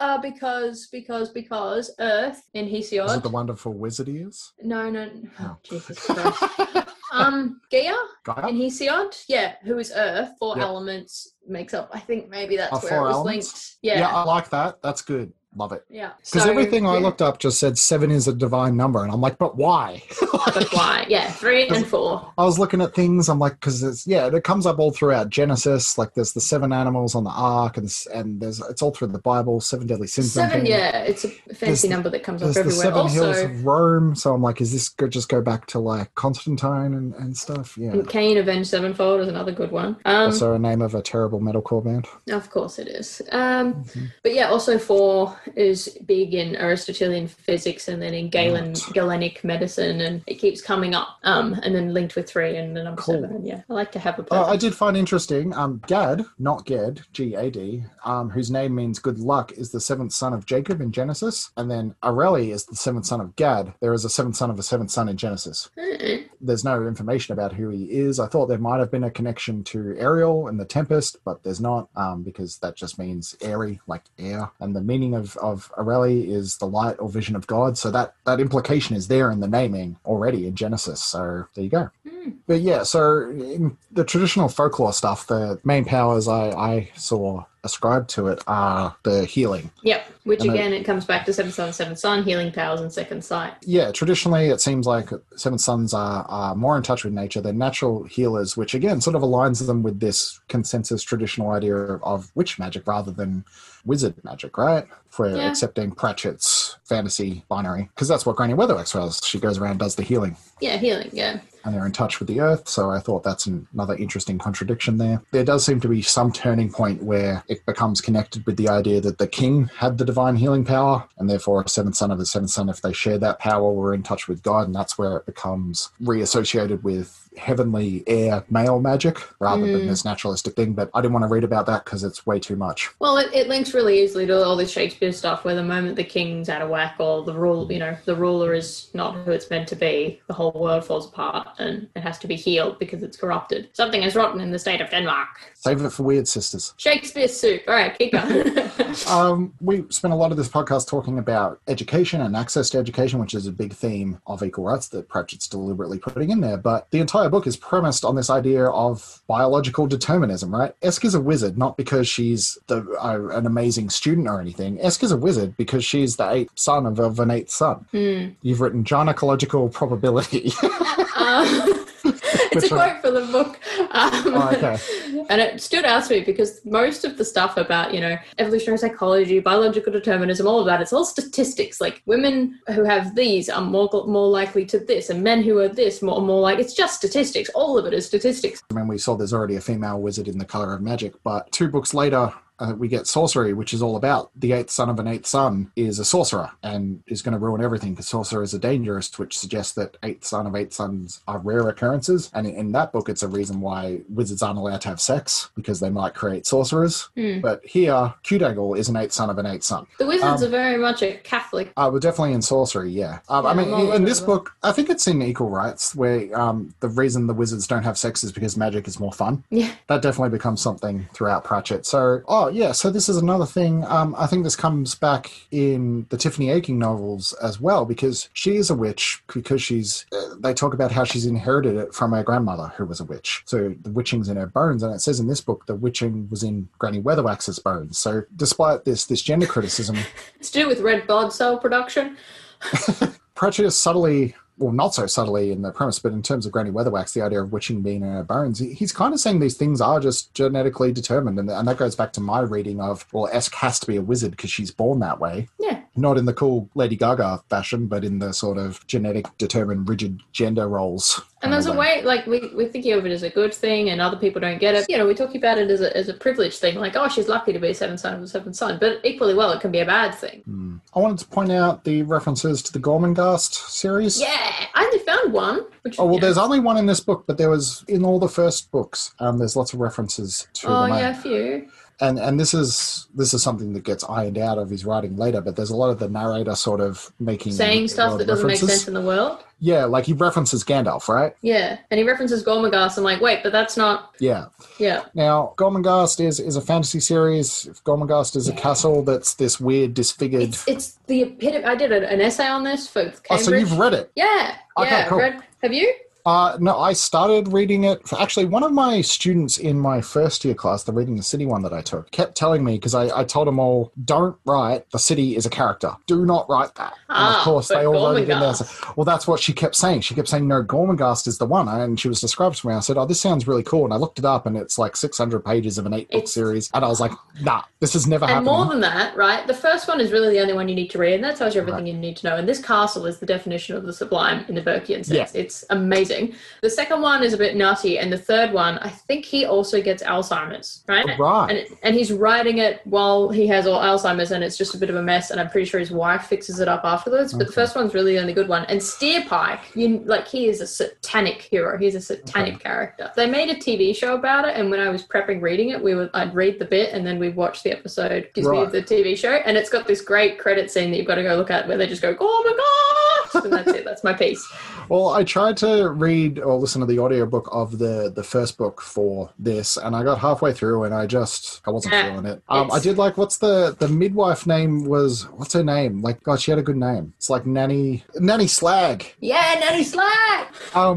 because Earth in Hesiod. Is it the wonderful wizard he is? No. Oh, Jesus Christ. Gaia in Hesiod, who is Earth. 4 elements makes up. I think maybe that's where it was linked. Yeah, I like that. That's good. Love it. Yeah. Because everything I looked up just said 7 is a divine number. And I'm like, but why? But why? Yeah, 3 and 4. I was looking at things. I'm like, because it comes up all throughout Genesis. Like there's the 7 animals on the ark, and it's all through the Bible, 7 deadly sins. 7, it's a fancy number that comes up everywhere. The 7 hills of Rome. So I'm like, is this just go back to Constantine and stuff? Yeah. And Cain Avenged Sevenfold is another good one. Also a name of a terrible metalcore band. Of course it is. But yeah, also 4 is big in Aristotelian physics, and then in Galenic medicine, and it keeps coming up, and then linked with 3 and the number 7. And I like to have a purpose. I did find interesting, Gad, not Ged, G-A-D, whose name means good luck, is the 7th son of Jacob in Genesis, and then Areli is the 7th son of Gad. There is a 7th son of a 7th son in Genesis. There's no information about who he is. I thought there might have been a connection to Ariel and the Tempest, but there's not, because that just means airy, like air, and the meaning of of Areli is the light or vision of God. So that implication is there in the naming already in Genesis. So there you go. But yeah, so in the traditional folklore stuff, the main powers I saw ascribed to it are the healing. Yep, which again, it comes back to Seventh Son, Seventh Son, healing powers and second sight. Yeah, traditionally it seems like Seventh Sons are more in touch with nature. They're natural healers, which again sort of aligns them with this consensus traditional idea of witch magic rather than wizard magic, right? If we're accepting Pratchett's fantasy binary, because that's what Granny Weatherwax was. She goes around and does the healing. Yeah, healing, yeah. And they're in touch with the earth, so I thought that's another interesting contradiction there. There does seem to be some turning point where it becomes connected with the idea that the king had the divine healing power, and therefore a seventh son of the seventh son, if they share that power, were in touch with God, and that's where it becomes reassociated with heavenly air male magic rather than this naturalistic thing. But I didn't want to read about that because it's way too much. Well, it links really easily to all this Shakespeare stuff where the moment the king's out of whack or the ruler is not who it's meant to be, the whole world falls apart and it has to be healed because it's corrupted. Something is rotten in the state of Denmark. Save it for Weird Sisters. Shakespeare soup. All right, keep going. We spent a lot of this podcast talking about education and access to education, which is a big theme of equal rights that Pratchett's deliberately putting in there. But the entire book is premised on this idea of biological determinism, right? Esk is a wizard, not because she's an amazing student or anything. Esk is a wizard because she's the eighth son of an eighth son. You've written gynecological probability. It's a quote from the book. Okay. And it stood out to me because most of the stuff about, evolutionary psychology, biological determinism, all of that, it's all statistics. Like women who have these are more likely to this, and men who are this more like, it's just statistics. All of it is statistics. I mean, we saw there's already a female wizard in The Colour of Magic, but 2 books later, we get sorcery, which is all about the eighth son of an eighth son is a sorcerer and is going to ruin everything because sorcerers are dangerous, which suggests that eighth son of eighth sons are rare occurrences. And in that book, it's a reason why wizards aren't allowed to have sex because they might create sorcerers. But here, Qdangle is an eighth son of an eighth son. The wizards are very much a Catholic. We're definitely in sorcery, yeah. I mean, in this book, I think it's in Equal Rights where the reason the wizards don't have sex is because magic is more fun. Yeah. That definitely becomes something throughout Pratchett. So, so this is another thing. I think this comes back in the Tiffany Aching novels as well, because she is a witch because they talk about how she's inherited it from her grandmother who was a witch. So the witching's in her bones, and it says in this book the witching was in Granny Weatherwax's bones. So despite this gender criticism... It's to do with red blood cell production. Pratchett is subtly... well, not so subtly in the premise, but in terms of Granny Weatherwax, the idea of witching being in her bones, he's kind of saying these things are just genetically determined. And that goes back to my reading of, well, Esk has to be a wizard because she's born that way. Yeah. Not in the cool Lady Gaga fashion, but in the sort of genetic determined rigid gender roles. And there's a way, like, we're thinking of it as a good thing and other people don't get it. We talk about it as a privileged thing, like, oh, she's lucky to be a seventh son of a seventh son. But equally well, it can be a bad thing. I wanted to point out the references to the Gormenghast series. Yeah, I only found one. There's only one in this book, but there was in all the first books. There's lots of references to them. A few. And this is something that gets ironed out of his writing later, but there's a lot of the narrator sort of saying stuff that doesn't make sense in the world. Yeah, like he references Gandalf, right? Yeah, and he references Gormenghast. I'm like, wait, but that's not... Yeah. Yeah. Now, Gormenghast is a fantasy series. Gormenghast is a castle that's this weird, disfigured... It's the epitome... I did an essay on this for Cambridge. Oh, so you've read it? Yeah. Okay, cool. Have you? No, I started reading it. Actually, one of my students in my first year class, the Reading the City one that I took, kept telling me, because I told them all, don't write the city is a character. Do not write that. And of course, they all wrote it in there. So, well, that's what she kept saying. She kept saying, no, Gormenghast is the one. And she was described to me. I said, oh, this sounds really cool. And I looked it up, and it's like 600 pages of an 8-book series. And I was like, nah, this has never happened. And more than that, right, the first one is really the only one you need to read, and that tells you everything you need to know. And this castle is the definition of the sublime in the Burkean sense. Yeah. It's amazing. The second one is a bit nutty, and the third one, I think he also gets Alzheimer's, right? Right. And he's writing it while he has all Alzheimer's, and it's just a bit of a mess, and I'm pretty sure his wife fixes it up afterwards, but the first one's really the only good one. And Steerpike, he is a satanic hero. He's a satanic character. They made a TV show about it, and when I was prepping reading it, I'd read the bit, and then we'd watch the episode of the TV show, and it's got this great credit scene that you've got to go look at where they just go, oh my God! and that's it. That's my piece. Well, I tried to read or listen to the audiobook of the first book for this, and I got halfway through and I wasn't feeling it. I did like, what's the midwife name what's her name? Like, God, she had a good name. It's like Nanny Slag. Yeah, Nanny Slag!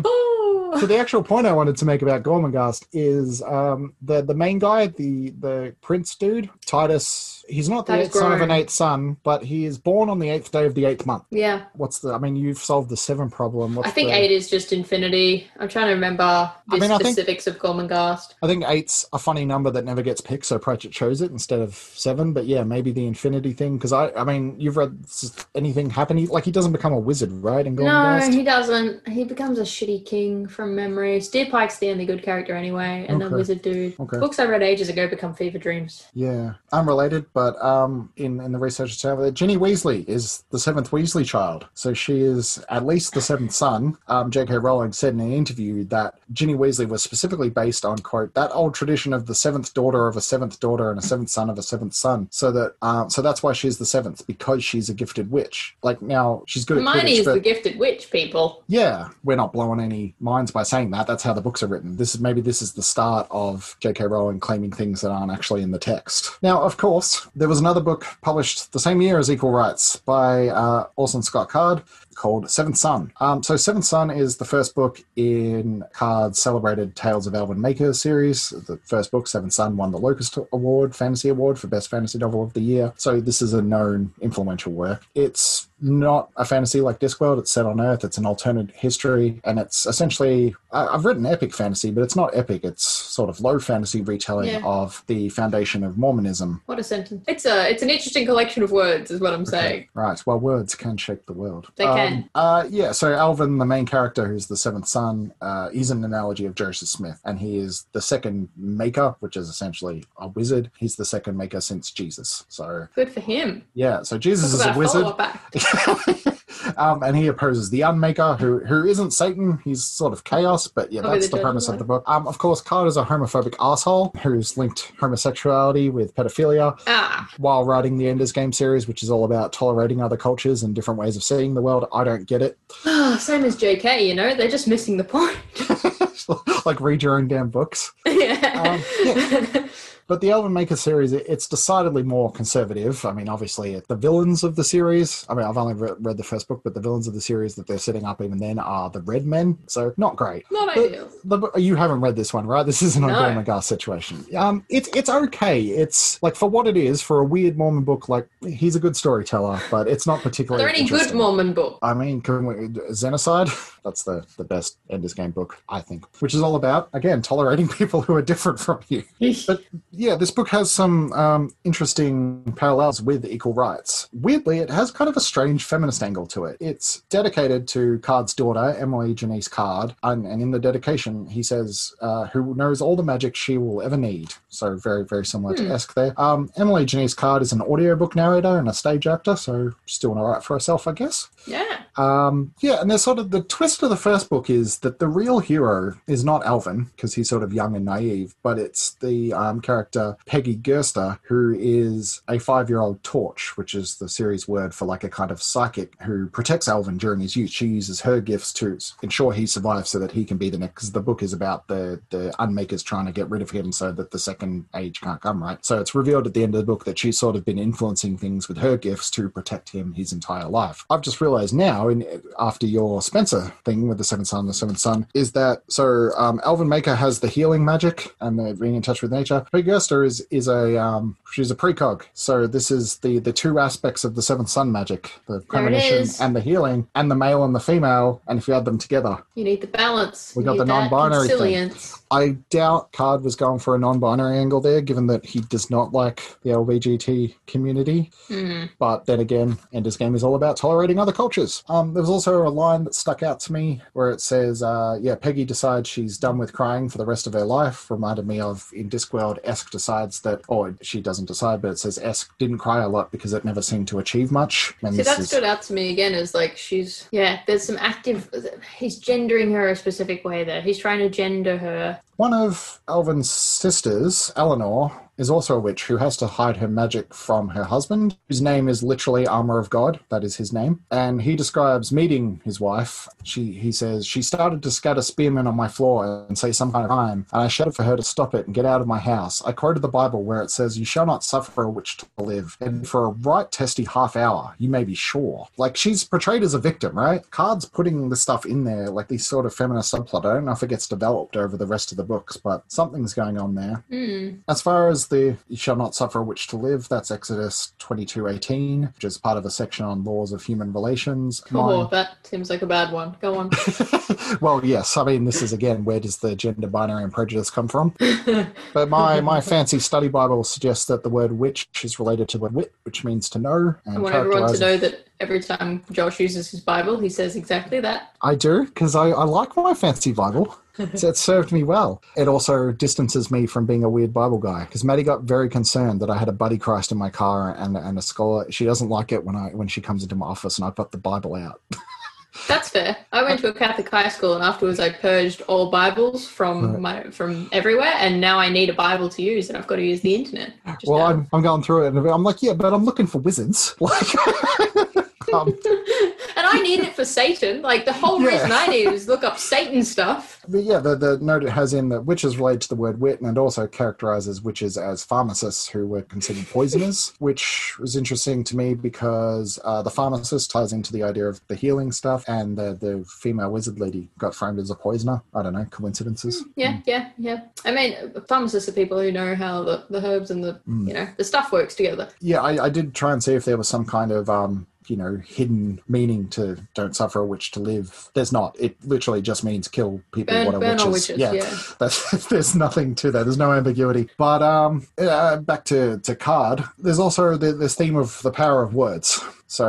So the actual point I wanted to make about Gormenghast is the main guy, the prince dude, Titus. He's not the eighth son of an eighth son, but he is born on the 8th day of the 8th month. Yeah. You've solved the 7 problem. I think 8 is just infinity. I'm trying to remember specifics of Gormenghast. I think 8's a funny number that never gets picked, so Pratchett chose it instead of 7. But yeah, maybe the infinity thing, because you've read anything happening? Like, he doesn't become a wizard, right? In Gormenghast? No, he doesn't. He becomes a shitty king from memory. Steerpike's the only good character anyway, and the wizard dude. Okay. Books I read ages ago become fever dreams. Yeah. Unrelated, but in the research tab, Ginny Weasley is the 7th Weasley child. So she is at least the 7th son. J.K. Rowling said in an interview that Ginny Weasley was specifically based on, quote, that old tradition of the 7th daughter of a 7th daughter and a 7th son of a 7th son. So that's why she's the 7th, because she's a gifted witch. Like, now, she's good at Quidditch. Hermione's the gifted witch, people. Yeah, we're not blowing any minds by saying that. That's how the books are written. This is the start of J.K. Rowling claiming things that aren't actually in the text. Now, of course, there was another book published the same year as Equal Rights by Orson Scott Card called Seventh Son. So Seventh Son is the first book in Card's celebrated Tales of Elven Maker series. The first book, Seventh Son, won the Locust Award, Fantasy Award for Best Fantasy Novel of the Year. So this is a known, influential work. It's not a fantasy like Discworld. It's set on Earth. It's an alternate history, and it's essentially, I've written epic fantasy, but it's not epic. It's sort of low fantasy retelling of the foundation of Mormonism. What a sentence. It's an interesting collection of words, is what I'm saying. Right. Well, words can shake the world. They can. So Alvin, the main character, who's the seventh son, he's an analogy of Joseph Smith, and he is the second maker, which is essentially a wizard. He's the second maker since Jesus. So good for him. Yeah. So Jesus is a wizard. And he opposes the Unmaker, who isn't Satan. He's sort of chaos, but yeah, that's the premise of the book. Of course, Card is a homophobic asshole who's linked homosexuality with pedophilia while writing the Ender's Game series, which is all about tolerating other cultures and different ways of seeing the world. I don't get it. Same as JK, you know? They're just missing the point. Like, read your own damn books. Yeah. But the Elven Maker series, it's decidedly more conservative. I mean, obviously, the villains of the series, I mean, I've only read the first book, but the villains of the series that they're setting up even then are the Red Men, so not great. Not ideal. You haven't read this one, right? This isn't a Gormenghast situation. It's okay. It's, like, for what it is, for a weird Mormon book, like, he's a good storyteller, but it's not particularly Are there any good Mormon books? I mean, Xenocide, that's the best Ender's Game book, I think, which is all about, again, tolerating people who are different from you. But yeah, this book has some interesting parallels with Equal Rights. Weirdly, it has kind of a strange feminist angle to it. It's dedicated to Card's daughter, Emily Janice Card, and in the dedication, he says, who knows all the magic she will ever need. So very, very similar to Esk there. Emily Janice Card is an audiobook narrator and a stage actor, so she's doing all right for herself, I guess. Yeah. And there's sort of the twist of the first book is that the real hero is not Alvin, because he's sort of young and naive, but it's the character Peggy Gerster, who is a 5-year-old torch, which is the series word for like a kind of psychic who protects Alvin during his youth. She uses her gifts to ensure he survives so that he can be the next, because the book is about the Unmakers trying to get rid of him so that the second age can't come, right? So it's revealed at the end of the book that she's sort of been influencing things with her gifts to protect him his entire life. I've just realized now, after your Spencer thing with the seventh son, is that so Alvin Maker has the healing magic and the being in touch with nature. Peggy Gerster is she's a precog. So this is the two aspects of the seventh son magic: the premonition and the healing, and the male and the female. And if you add them together, you need the balance. We got the non-binary thing. I doubt Card was going for a non-binary angle there, given that he does not like the LBGT community. But then again, Ender's Game is all about tolerating other cultures. There was also a line that stuck out to me where it says, Peggy decides she's done with crying for the rest of her life. Reminded me of in Discworld, Esk decides that, or she doesn't decide, but it says Esk didn't cry a lot because it never seemed to achieve much. And see, that stood out to me again as like there's some active, he's gendering her a specific way there. He's trying to gender her. One of Elvin's sisters, Eleanor, is also a witch who has to hide her magic from her husband, whose name is literally Armor of God. That is his name. And he describes meeting his wife. He says, she started to scatter spearmen on my floor and say some kind of crime, and I shouted for her to stop it and get out of my house. I quoted the Bible where it says, you shall not suffer a witch to live, and for a right testy half hour, you may be sure. Like, she's portrayed as a victim, right? Card's putting the stuff in there, like this sort of feminist subplot. I don't know if it gets developed over the rest of the books, but something's going on there. As far as the you shall not suffer a witch to live, that's Exodus 22:18, which is part of a section on laws of human relations. That seems like a bad one. Go on. Well, yes. I mean, this is, again, where does the gender binary and prejudice come from? But my fancy study Bible suggests that the word witch is related to the word wit, which means to know. And I want everyone to know that every time Josh uses his Bible, he says exactly that. I do, because I like my fancy Bible. So it served me well. It also distances me from being a weird Bible guy, because Maddie got very concerned that I had a Buddy Christ in my car and a scholar. She doesn't like it when she comes into my office and I've got the Bible out. That's fair. I went to a Catholic high school, and afterwards I purged all Bibles from everywhere, and now I need a Bible to use, and I've got to use the internet. Well, I'm going through it, and I'm like, yeah, but I'm looking for wizards. Like, and I need it for Satan. Like, the whole reason I need it is look up Satan stuff. But yeah, the note it has in that witches relate to the word wit, and it also characterizes witches as pharmacists who were considered poisoners, which was interesting to me because the pharmacist ties into the idea of the healing stuff, and the female wizard lady got framed as a poisoner. I don't know, coincidences. Yeah. I mean, pharmacists are people who know how the herbs and the stuff works together. Yeah, I did try and see if there was some kind of hidden meaning to "don't suffer a witch to live." There's not. It literally just means kill people. Burn all witches. Yeah. There's nothing to that. There's no ambiguity. But back to Card. There's also this theme of the power of words.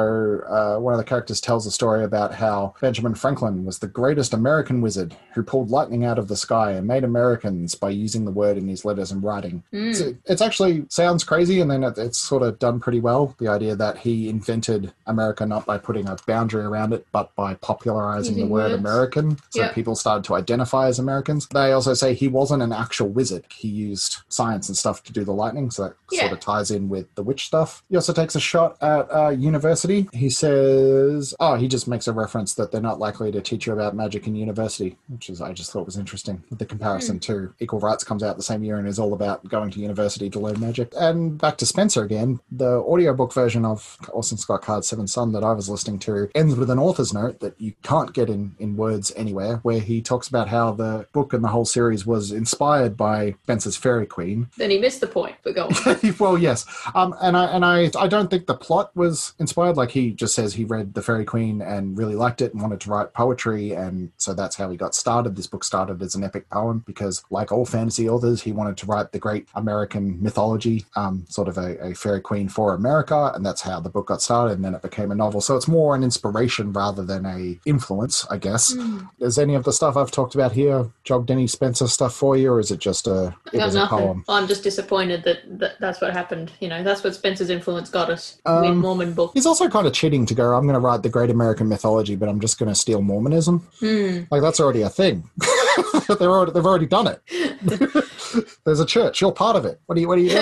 So one of the characters tells a story about how Benjamin Franklin was the greatest American wizard who pulled lightning out of the sky and made Americans by using the word in his letters and writing. So it's actually sounds crazy, and then it's sort of done pretty well. The idea that he invented America not by putting a boundary around it, but by popularizing the word American. So people started to identify as Americans. They also say he wasn't an actual wizard. He used science and stuff to do the lightning, so that sort of ties in with the witch stuff. He also takes a shot at university. He says, he just makes a reference that they're not likely to teach you about magic in university, which I just thought was interesting. The comparison to Equal Rights comes out the same year and is all about going to university to learn magic. And back to Spencer again, the audiobook version of Orson Scott Card's Seventh Son that I was listening to ends with an author's note that you can't get in words anywhere, where he talks about how the book and the whole series was inspired by Spencer's Fairy Queen. Then he missed the point, but go on. Well, yes. And I don't think the plot was inspired. Like, he just says he read The Fairy Queen and really liked it and wanted to write poetry, and so that's how he got started. This book started as an epic poem because, like all fantasy authors, he wanted to write the great American mythology, sort of a fairy queen for America, and that's how the book got started, and then it became a novel. So it's more an inspiration rather than a influence, I guess. Is any of the stuff I've talked about here jogged any Spencer stuff for you, or is it just a poem? I'm just disappointed that that's what happened. That's what Spencer's influence got us. Weird Mormon book. He's also kind of cheating to go, I'm going to write the great American mythology, but I'm just going to steal Mormonism. Like, that's already a thing. They've already done it. There's a church. You're part of it. What are you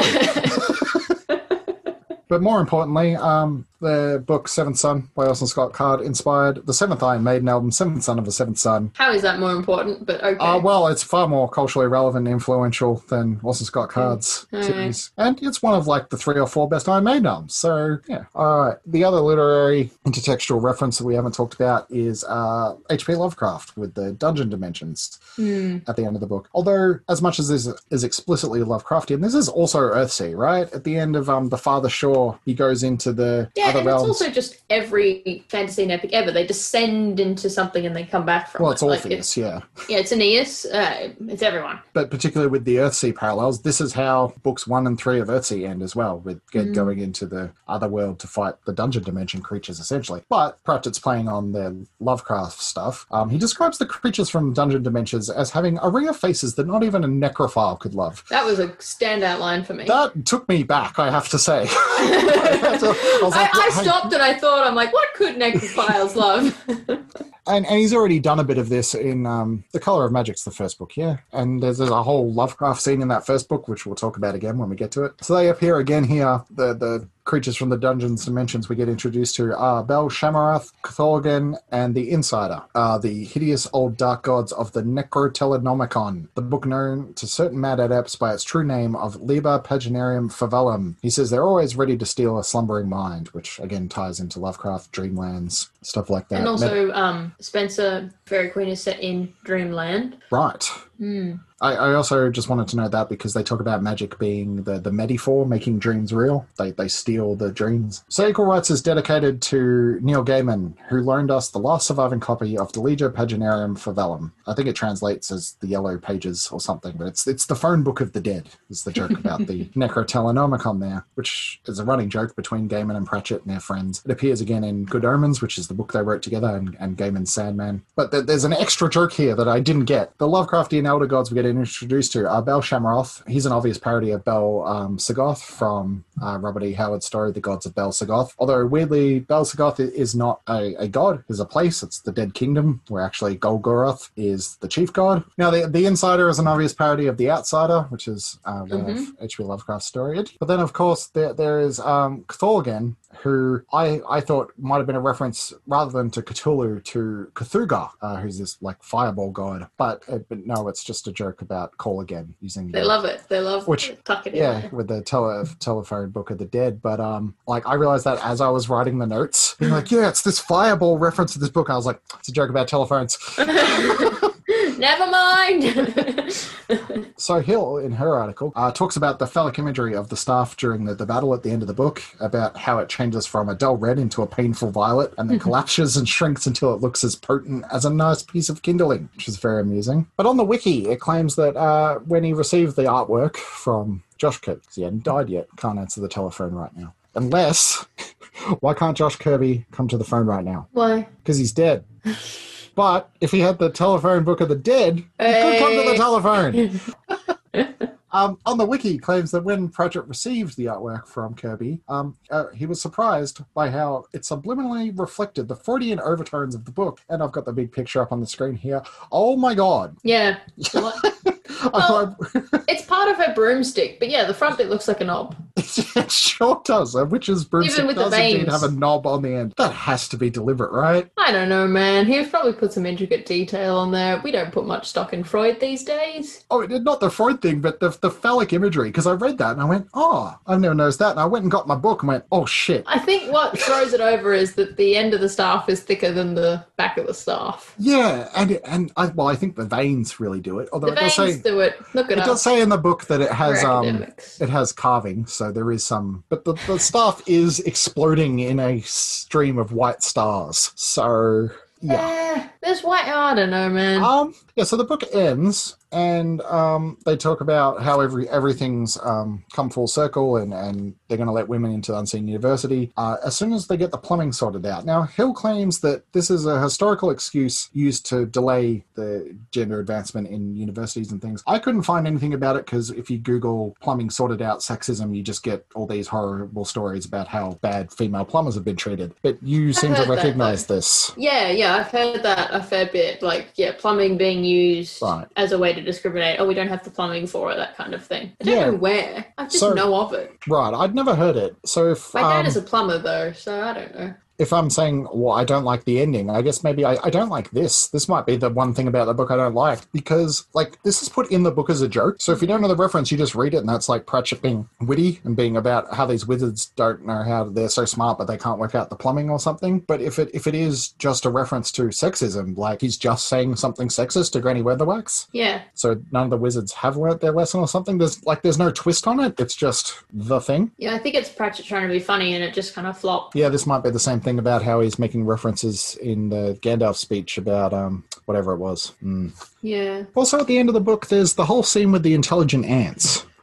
doing? But more importantly, the book Seventh Son by Orson Scott Card inspired the seventh Iron Maiden album, Seventh Son of the Seventh Son. How is that more important? But okay. Well, it's far more culturally relevant and influential than Orson Scott Card's series. And it's one of like the 3 or 4 best Iron Maiden albums. So, yeah. All right. The other literary intertextual reference that we haven't talked about is H.P. Lovecraft with the dungeon dimensions at the end of the book. Although, as much as this is explicitly Lovecraftian, this is also Earthsea, right? At the end of The Farther Shore, he goes into the other realms. It's also just every fantasy and epic ever. They descend into something and they come back from it. Well, it's Orpheus, Yeah, it's Aeneas. It's everyone. But particularly with the Earthsea parallels, this is how books 1 and 3 of Earthsea end as well, with Ged going into the other world to fight the dungeon dimension creatures, essentially. But Pratchett's playing on the Lovecraft stuff. He describes the creatures from dungeon dimensions as having a ring of faces that not even a necrophile could love. That was a standout line for me. That took me back, I have to say. I stopped and I thought, I'm like, what could necrophiles love? And he's already done a bit of this in The Colour of Magic's the first book, yeah. And there's a whole Lovecraft scene in that first book, which we'll talk about again when we get to it. So they appear again here, the creatures from the Dungeons Dimensions we get introduced to are Bel Shamarath, Cthulhu, and the Insider, the hideous old dark gods of the Necrotelenomicon, the book known to certain mad adepts by its true name of Liber Paginarium Favellum. He says they're always ready to steal a slumbering mind, which again ties into Lovecraft, Dreamlands, stuff like that. And also Spencer Fairy Queen is set in Dreamland. Right. I also just wanted to know that because they talk about magic being the metaphor, making dreams real. They steal the dreams. So Equal Rights is dedicated to Neil Gaiman, who loaned us the last surviving copy of the Liber Paginarium Favellum. I think it translates as the Yellow Pages or something, but it's the phone book of the dead, is the joke about the Necrotelenomicon there, which is a running joke between Gaiman and Pratchett and their friends. It appears again in Good Omens, which is the book they wrote together, and Gaiman's Sandman. But there's an extra joke here that I didn't get. The Lovecraftian elder gods we get introduced to are Bel Shamroth. He's an obvious parody of Bel Sagoth from Robert E. Howard's story, The Gods of Bel Sagoth. Although, weirdly, Bel Sagoth is not a god. It's a place. It's the Dead Kingdom, where actually Golgoroth is the chief god. Now, the Insider is an obvious parody of The Outsider, which is one of H.P. Lovecraft's story. But then, of course, there is Cthulhu, who I thought might have been a reference, rather than to Cthulhu, to Cthulhu, who's this like fireball god. But no, it's just a joke about Call Again using. They love it. They love tuck it in. Yeah, with the telephone book of the dead. But like I realized that as I was writing the notes, being like, yeah, it's this fireball reference to this book. I was like, it's a joke about telephones. Never mind. So Hill, in her article, talks about the phallic imagery of the staff during the battle at the end of the book, about how it changes from a dull red into a painful violet, and then collapses and shrinks until it looks as potent as a nice piece of kindling, which is very amusing. But on the wiki, it claims that when he received the artwork from Josh Kirby, because he hadn't died yet, can't answer the telephone right now. Unless, why can't Josh Kirby come to the phone right now? Why? Because he's dead. But if he had the telephone book of the dead, he could come to the telephone. On the wiki, claims that when Pratchett received the artwork from Kirby, he was surprised by how it subliminally reflected the Freudian overtones of the book. And I've got the big picture up on the screen here. Oh my God. Yeah. Well, it's part of her broomstick, but yeah, the front bit looks like a knob. It sure does. A witch's broomstick does indeed have a knob on the end. That has to be deliberate, right? I don't know, man. He's probably put some intricate detail on there. We don't put much stock in Freud these days. Oh, not the Freud thing, but the phallic imagery, because I read that and I went, oh, I've never noticed that. And I went and got my book and went, oh, shit. I think what throws it over is that the end of the staff is thicker than the back of the staff. Yeah, and I think the veins really do it. Although the veins do it. Look it up. It does say in the book that it has carving, so there is some. But the staff is exploding in a stream of white stars. So yeah, there's white. I don't know, man. Yeah. So the book ends. And they talk about how everything's come full circle and they're going to let women into Unseen University as soon as they get the plumbing sorted out. Now, Hill claims that this is a historical excuse used to delay the gender advancement in universities and things. I couldn't find anything about it because if you Google plumbing sorted out sexism, you just get all these horrible stories about how bad female plumbers have been treated. But you seem to recognize this. Yeah, I've heard that a fair bit. Like, yeah, plumbing being used as a way to discriminate. Oh, we don't have the plumbing for it, that kind of thing. I don't know where. I just know of it. Right, I'd never heard it. So if my dad is a plumber though, so I don't know. If I'm saying, well, I don't like the ending, I guess maybe I don't like this. This might be the one thing about the book I don't like, because, like, this is put in the book as a joke. So if you don't know the reference, you just read it, and that's like Pratchett being witty and being about how these wizards don't know how they're so smart, but they can't work out the plumbing or something. But if it is just a reference to sexism, like he's just saying something sexist to Granny Weatherwax. Yeah. So none of the wizards have learnt their lesson or something. There's no twist on it. It's just the thing. Yeah, I think it's Pratchett trying to be funny, and it just kind of flopped. Yeah, this might be the same thing about how he's making references in the Gandalf speech about whatever it was. Yeah. Also, at the end of the book, there's the whole scene with the intelligent ants,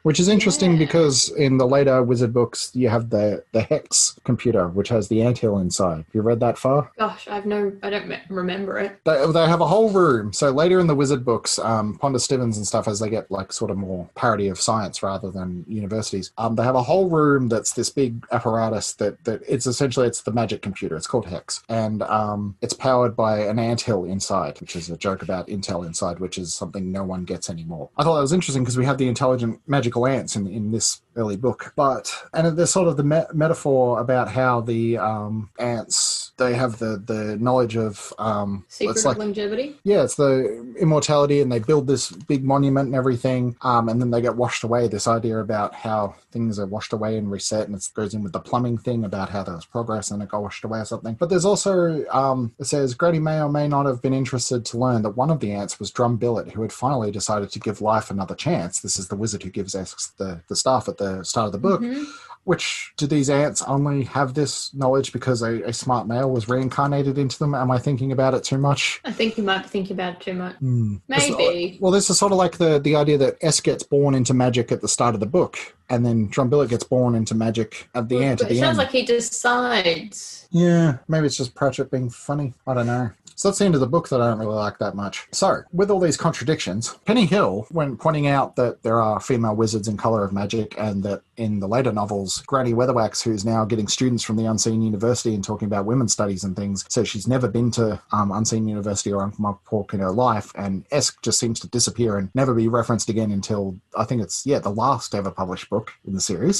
Which is interesting because in the later Wizard books, you have the Hex computer, which has the anthill inside. You read that far? Gosh, I don't remember it. They have a whole room. So later in the Wizard books, Ponder Stevens and stuff, as they get like sort of more parody of science rather than universities, they have a whole room that's this big apparatus that it's essentially it's the magic computer. It's called Hex, and it's powered by an anthill inside, which is a joke about Intel inside, which is something no one gets anymore. I thought that was interesting because we have the intelligent magical ants in this early book, and there's sort of the metaphor about how the ants, they have the knowledge of secret of longevity. Yeah, it's the immortality, and they build this big monument and everything, and then they get washed away. This idea about how things are washed away and reset, and it goes in with the plumbing thing about how there was progress and it got washed away or something. But there's also it says Grady may or may not have been interested to learn that one of the ants was Drumbillet, who had finally decided to give life another chance. This is the wizard who gives us the staff at the start of the book. Mm-hmm. Which, do these ants only have this knowledge because a smart male was reincarnated into them? Am I thinking about it too much? I think you might be thinking about it too much. Maybe. Well, this is sort of like the idea that S gets born into magic at the start of the book, and then Drumbillet gets born into magic at the end. It sounds like he decides. Yeah, maybe it's just Pratchett being funny. I don't know. So that's the end of the book that I don't really like that much. So, with all these contradictions, Penny Hill, when pointing out that there are female wizards in Colour of Magic and that in the later novels, Granny Weatherwax, who's now getting students from the Unseen University and talking about women's studies and things, says she's never been to Unseen University or Ankh-Morpork in her life, and Esk just seems to disappear and never be referenced again until, I think it's, the last ever published book in the series.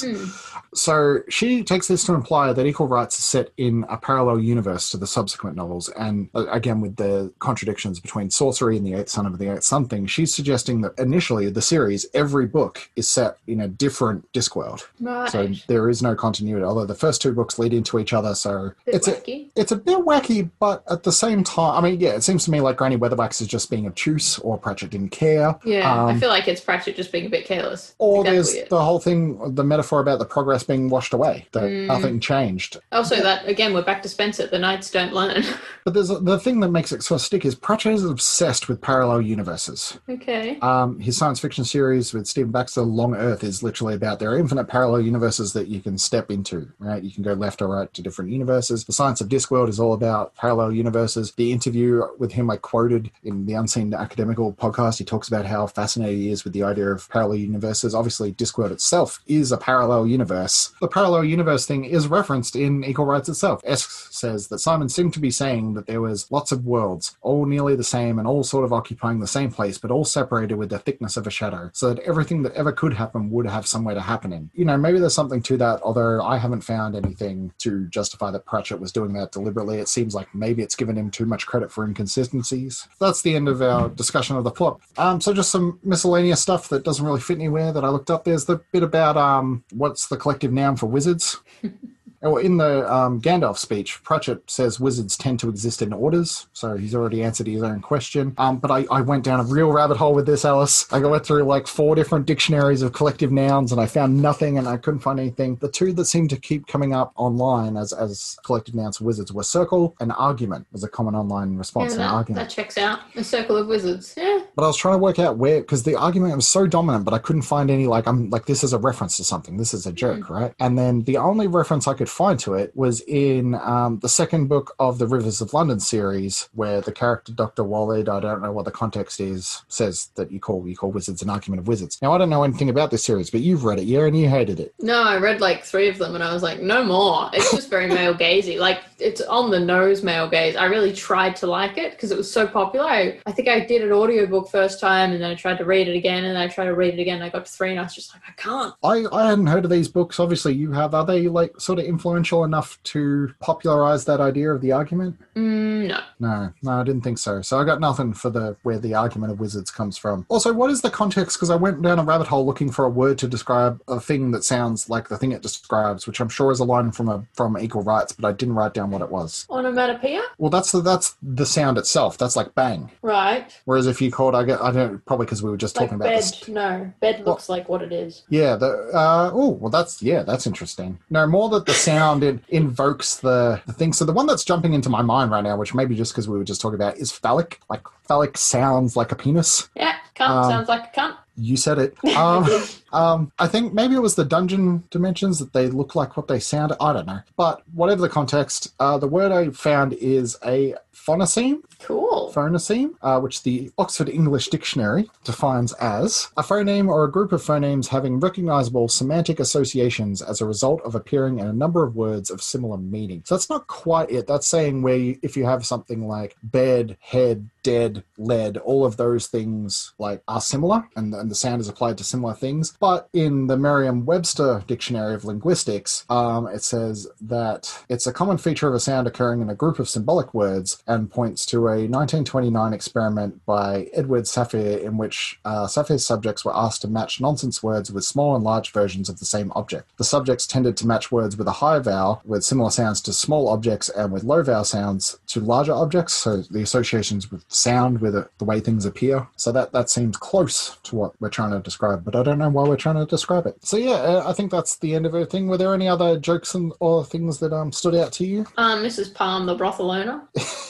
So she takes this to imply that Equal Rights is set in a parallel universe to the subsequent novels, and again, with the contradictions between sorcery and the Eighth Son of the Eighth Son thing, she's suggesting that initially the series, every book is set in a different Discworld. Right. So there is no continuity, although the first two books lead into each other, so it's wacky. It's a bit wacky, but at the same time, I mean, it seems to me like Granny Weatherwax is just being obtuse, or Pratchett didn't care. Yeah, I feel like it's Pratchett just being a bit careless. Or there's the whole thing, the metaphor about the progress being washed away, that nothing changed. Also, that, again, we're back to Spencer, the knights don't learn. But there's the thing that makes it sort of stick is Pratchett is obsessed with parallel universes. Okay. His science fiction series with Stephen Baxter, Long Earth, is literally about there are infinite parallel universes that you can step into, right? You can go left or right to different universes. The Science of Discworld is all about parallel universes. The interview with him I quoted in the Unseen Academical podcast, he talks about how fascinated he is with the idea of parallel universes. Obviously, Discworld itself is a parallel universe. The parallel universe thing is referenced in Equal Rights itself. Esk says that Simon seemed to be saying that there was lots of worlds, all nearly the same and all sort of occupying the same place, but all separated with the thickness of a shadow, so that everything that ever could happen would have somewhere to happen in. Maybe there's something to that, although I haven't found anything to justify that Pratchett was doing that deliberately. It seems like maybe it's given him too much credit for inconsistencies. That's the end of our discussion of the plot. So just some miscellaneous stuff that doesn't really fit anywhere that I looked up. There's the bit about what's the collective noun for wizards. Well, in the Gandalf speech, Pratchett says wizards tend to exist in orders, so he's already answered his own question. But I went down a real rabbit hole with this, Alice. I went through like 4 different dictionaries of collective nouns, and I found nothing, and I couldn't find anything. The 2 that seemed to keep coming up online as collective nouns for wizards were circle and argument was a common online response. That checks out. A circle of wizards, yeah. But I was trying to work out where, because the argument was so dominant, but I couldn't find any, this is a reference to something. This is a joke, right? And then the only reference I could find to it was in the second book of the Rivers of London series, where the character Dr. Wallid, I don't know what the context is, says that you call wizards an argument of wizards. Now, I don't know anything about this series, but you've read it, yeah, and you hated it. No, I read 3 of them, and I was like, no more. It's just very male gazy. It's on the nose male gaze. I really tried to like it because it was so popular. I think I did an audiobook first time, and then I tried to read it again, and then I tried to read it again, and I got to 3, and I was just like, I can't. I hadn't heard of these books. Obviously, you have. Are they sort of influential enough to popularize that idea of the argument? No, I didn't think so. So I got nothing for where the argument of wizards comes from. Also, what is the context? Because I went down a rabbit hole looking for a word to describe a thing that sounds like the thing it describes, which I'm sure is a line from Equal Rights, but I didn't write down what it was. Onomatopoeia? Well, that's the sound itself. That's like bang. Right. Whereas if you called, I don't, probably because we were just talking about this. No, bed looks like what it is. Yeah. That's interesting. No, more that the sound invokes the thing. So the one that's jumping into my mind right now, which maybe just because we were just talking about, is phallic. Phallic sounds like a penis. Yeah, cunt sounds like a cunt. You said it. I think maybe it was the dungeon dimensions that they look like what they sound. I don't know. But whatever the context, the word I found is a phonoseme. Cool. Phonoseme, which the Oxford English Dictionary defines as a phoneme or a group of phonemes having recognizable semantic associations as a result of appearing in a number of words of similar meaning. So that's not quite it. That's saying where if you have something like bed, head, dead, lead, all of those things like are similar and the sound is applied to similar things. But in the Merriam-Webster Dictionary of Linguistics, it says that it's a common feature of a sound occurring in a group of symbolic words and points to a 1929 experiment by Edward Safire in which Safire's subjects were asked to match nonsense words with small and large versions of the same object. The subjects tended to match words with a high vowel with similar sounds to small objects and with low vowel sounds to larger objects, so the associations with sound with the way things appear. So that seems close to what we're trying to describe, but I don't know why we're trying to describe it. So yeah, I think that's the end of everything. Were there any other jokes or things that stood out to you? Mrs. Palm, the brothel owner.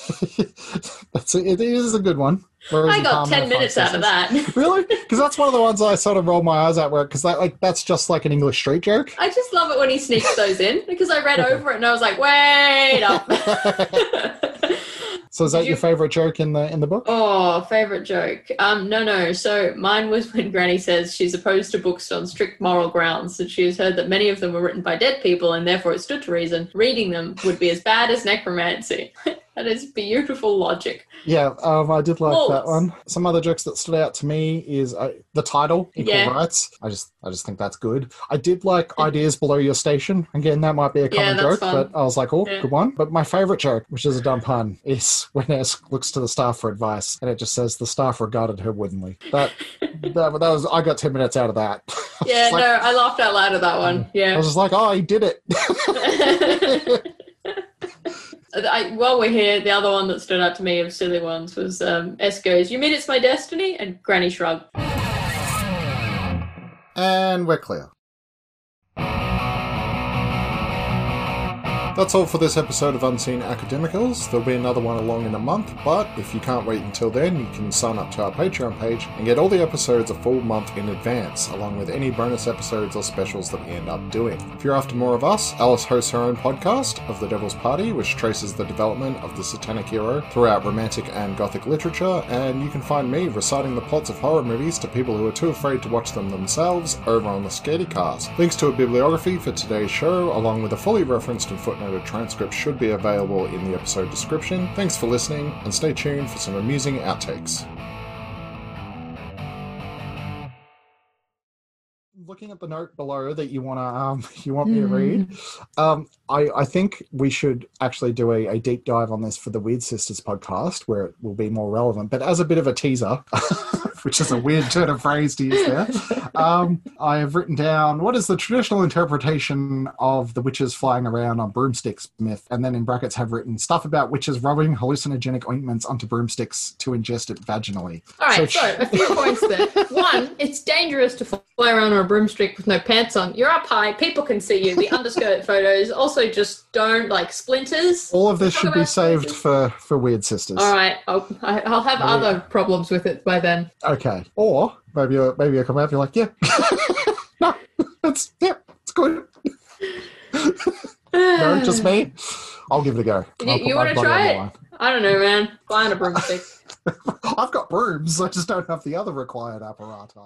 It is a good one. I got 10 minutes out of that. Really? Because that's one of the ones I sort of rolled my eyes at, because that's just like an English street joke. I just love it when he sneaks those in, because I read over it and I was like, wait up. So is that your favourite joke in the book? Oh, favourite joke. No. So mine was when Granny says she's opposed to books on strict moral grounds, that she has heard that many of them were written by dead people and therefore it stood to reason reading them would be as bad as necromancy. That is beautiful logic. Yeah, I did like that one. Some other jokes that stood out to me is the title, Equal Rights. I just think that's good. I did like Ideas Below Your Station. Again, that might be a common joke, fun. But I was like, good one. But my favourite joke, which is a dumb pun, is when Esk looks to the staff for advice and it just says the staff regarded her woodenly. That was, I got 10 minutes out of that. Yeah, I laughed out loud at that one. Yeah. I was just like, he did it. While we're here, the other one that stood out to me of silly ones was S goes, "You mean it's my destiny?" And Granny shrugged. And we're clear. That's all for this episode of Unseen Academicals. There'll be another one along in a month, but if you can't wait until then, you can sign up to our Patreon page and get all the episodes a full month in advance, along with any bonus episodes or specials that we end up doing. If you're after more of us, Alice hosts her own podcast, Of the Devil's Party, which traces the development of the satanic hero throughout romantic and gothic literature, and you can find me reciting the plots of horror movies to people who are too afraid to watch them themselves over on the Scaredy-Cast. Links to a bibliography for today's show, along with a fully referenced and footnoted transcript, should be available in the episode description. Thanks for listening, and stay tuned for some amusing outtakes. Looking at the note below that you want me to read, I think we should actually do a deep dive on this for the Weird Sisters podcast, where it will be more relevant. But as a bit of a teaser, which is a weird turn of phrase to use there, I have written down, what is the traditional interpretation of the witches flying around on broomsticks myth? And then in brackets have written stuff about witches rubbing hallucinogenic ointments onto broomsticks to ingest it vaginally. All right, so a few points there. One, it's dangerous to fly around on a broomstick with no pants on. You're up high, people can see you. The underskirt photos. Also, just don't like splinters. All of this should be saved for Weird Sisters. All right, I'll have other problems with it by then. Okay, or maybe you come out and you're like, no, it's good. No, just me. I'll give it a go. You want to try it? I don't know, man. Flying a broomstick. I've got brooms. I just don't have the other required apparatus.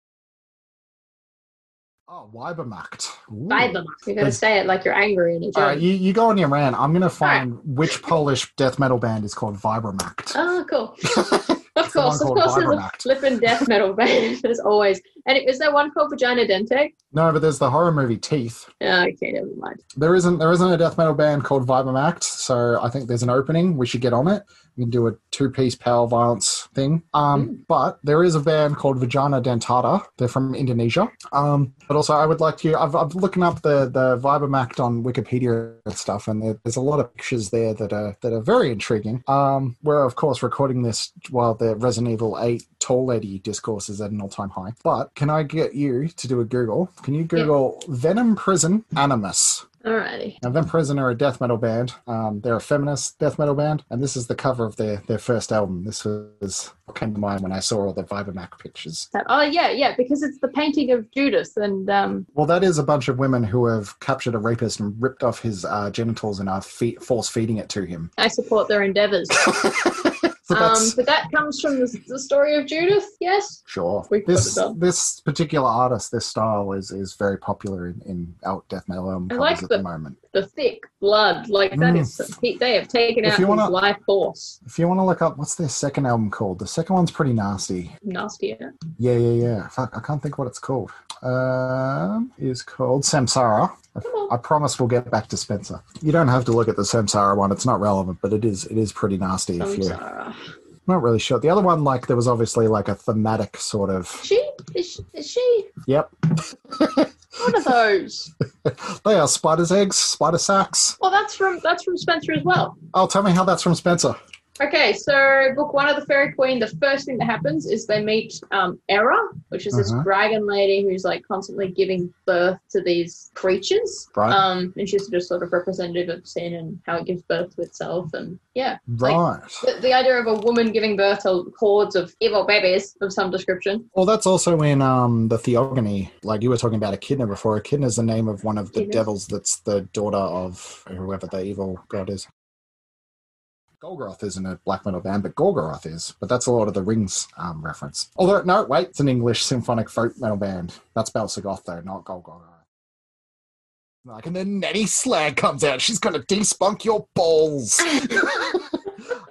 Oh, Weibermacht. Weibermacht. You're going to say it like you're angry in a joke. All right, you go on your rant. I'm going to find which Polish death metal band is called Weibermacht. Oh, cool. Of course, there's a flippin' death metal band. There's always. And is there one called Vagina Dente? No, but there's the horror movie Teeth. Oh, okay, never mind. There isn't a death metal band called Weibermacht, so I think there's an opening. We should get on it. We can do a 2-piece power violence thing. But there is a band called Vagina Dentata. They're from Indonesia. But also, I would like to. I've looking up the Weibermacht on Wikipedia and stuff, and there's a lot of pictures there that are very intriguing. We're of course recording this while the Resident Evil 8 Tall Lady discourse is at an all-time high. But can I get you to do a Google? Can you Google Venom Prison Animus? Alrighty. And then Prison are a death metal band. They're a feminist death metal band, and this is the cover of their first album. This was what came to mind when I saw all the Vibermac pictures. Oh, yeah, because it's the painting of Judas. And well, that is a bunch of women who have captured a rapist and ripped off his genitals and are force feeding it to him. I support their endeavors. But that comes from the story of Judith, yes? Sure. This particular artist, this style is very popular in death metal album covers at the moment. The thick blood, that is, they have taken out his life force. If you want to look up, what's their second album called? The second one's pretty nasty. Nastier? Yeah. Fuck, I can't think what it's called. It's called Samsara. I promise we'll get back to Spencer. You don't have to look at the Samsara one. It's not relevant, but it is pretty nasty. Samsara. I'm not really sure. The other one, there was obviously a thematic sort of... Is she? Yep. What are those? They are spider's eggs, spider sacks. Well, that's from Spencer as well. Oh, tell me how that's from Spencer. Okay, so book one of the Fairy Queen, the first thing that happens is they meet Era, which is this dragon lady who's constantly giving birth to these creatures. Right. And she's just sort of representative of sin and how it gives birth to itself. And yeah. Right. The idea of a woman giving birth to hordes of evil babies of some description. Well, that's also in the Theogony. You were talking about Echidna before. Echidna is the name of one of the devils that's the daughter of whoever the evil god is. Golgoroth isn't a black metal band, but Golgoroth is. But that's a Lord of the Rings reference. Although, no, wait, it's an English symphonic folk metal band. That's Belsagoth, though, not Golgoroth. And then Nettie Slag comes out. She's going to despunk your balls.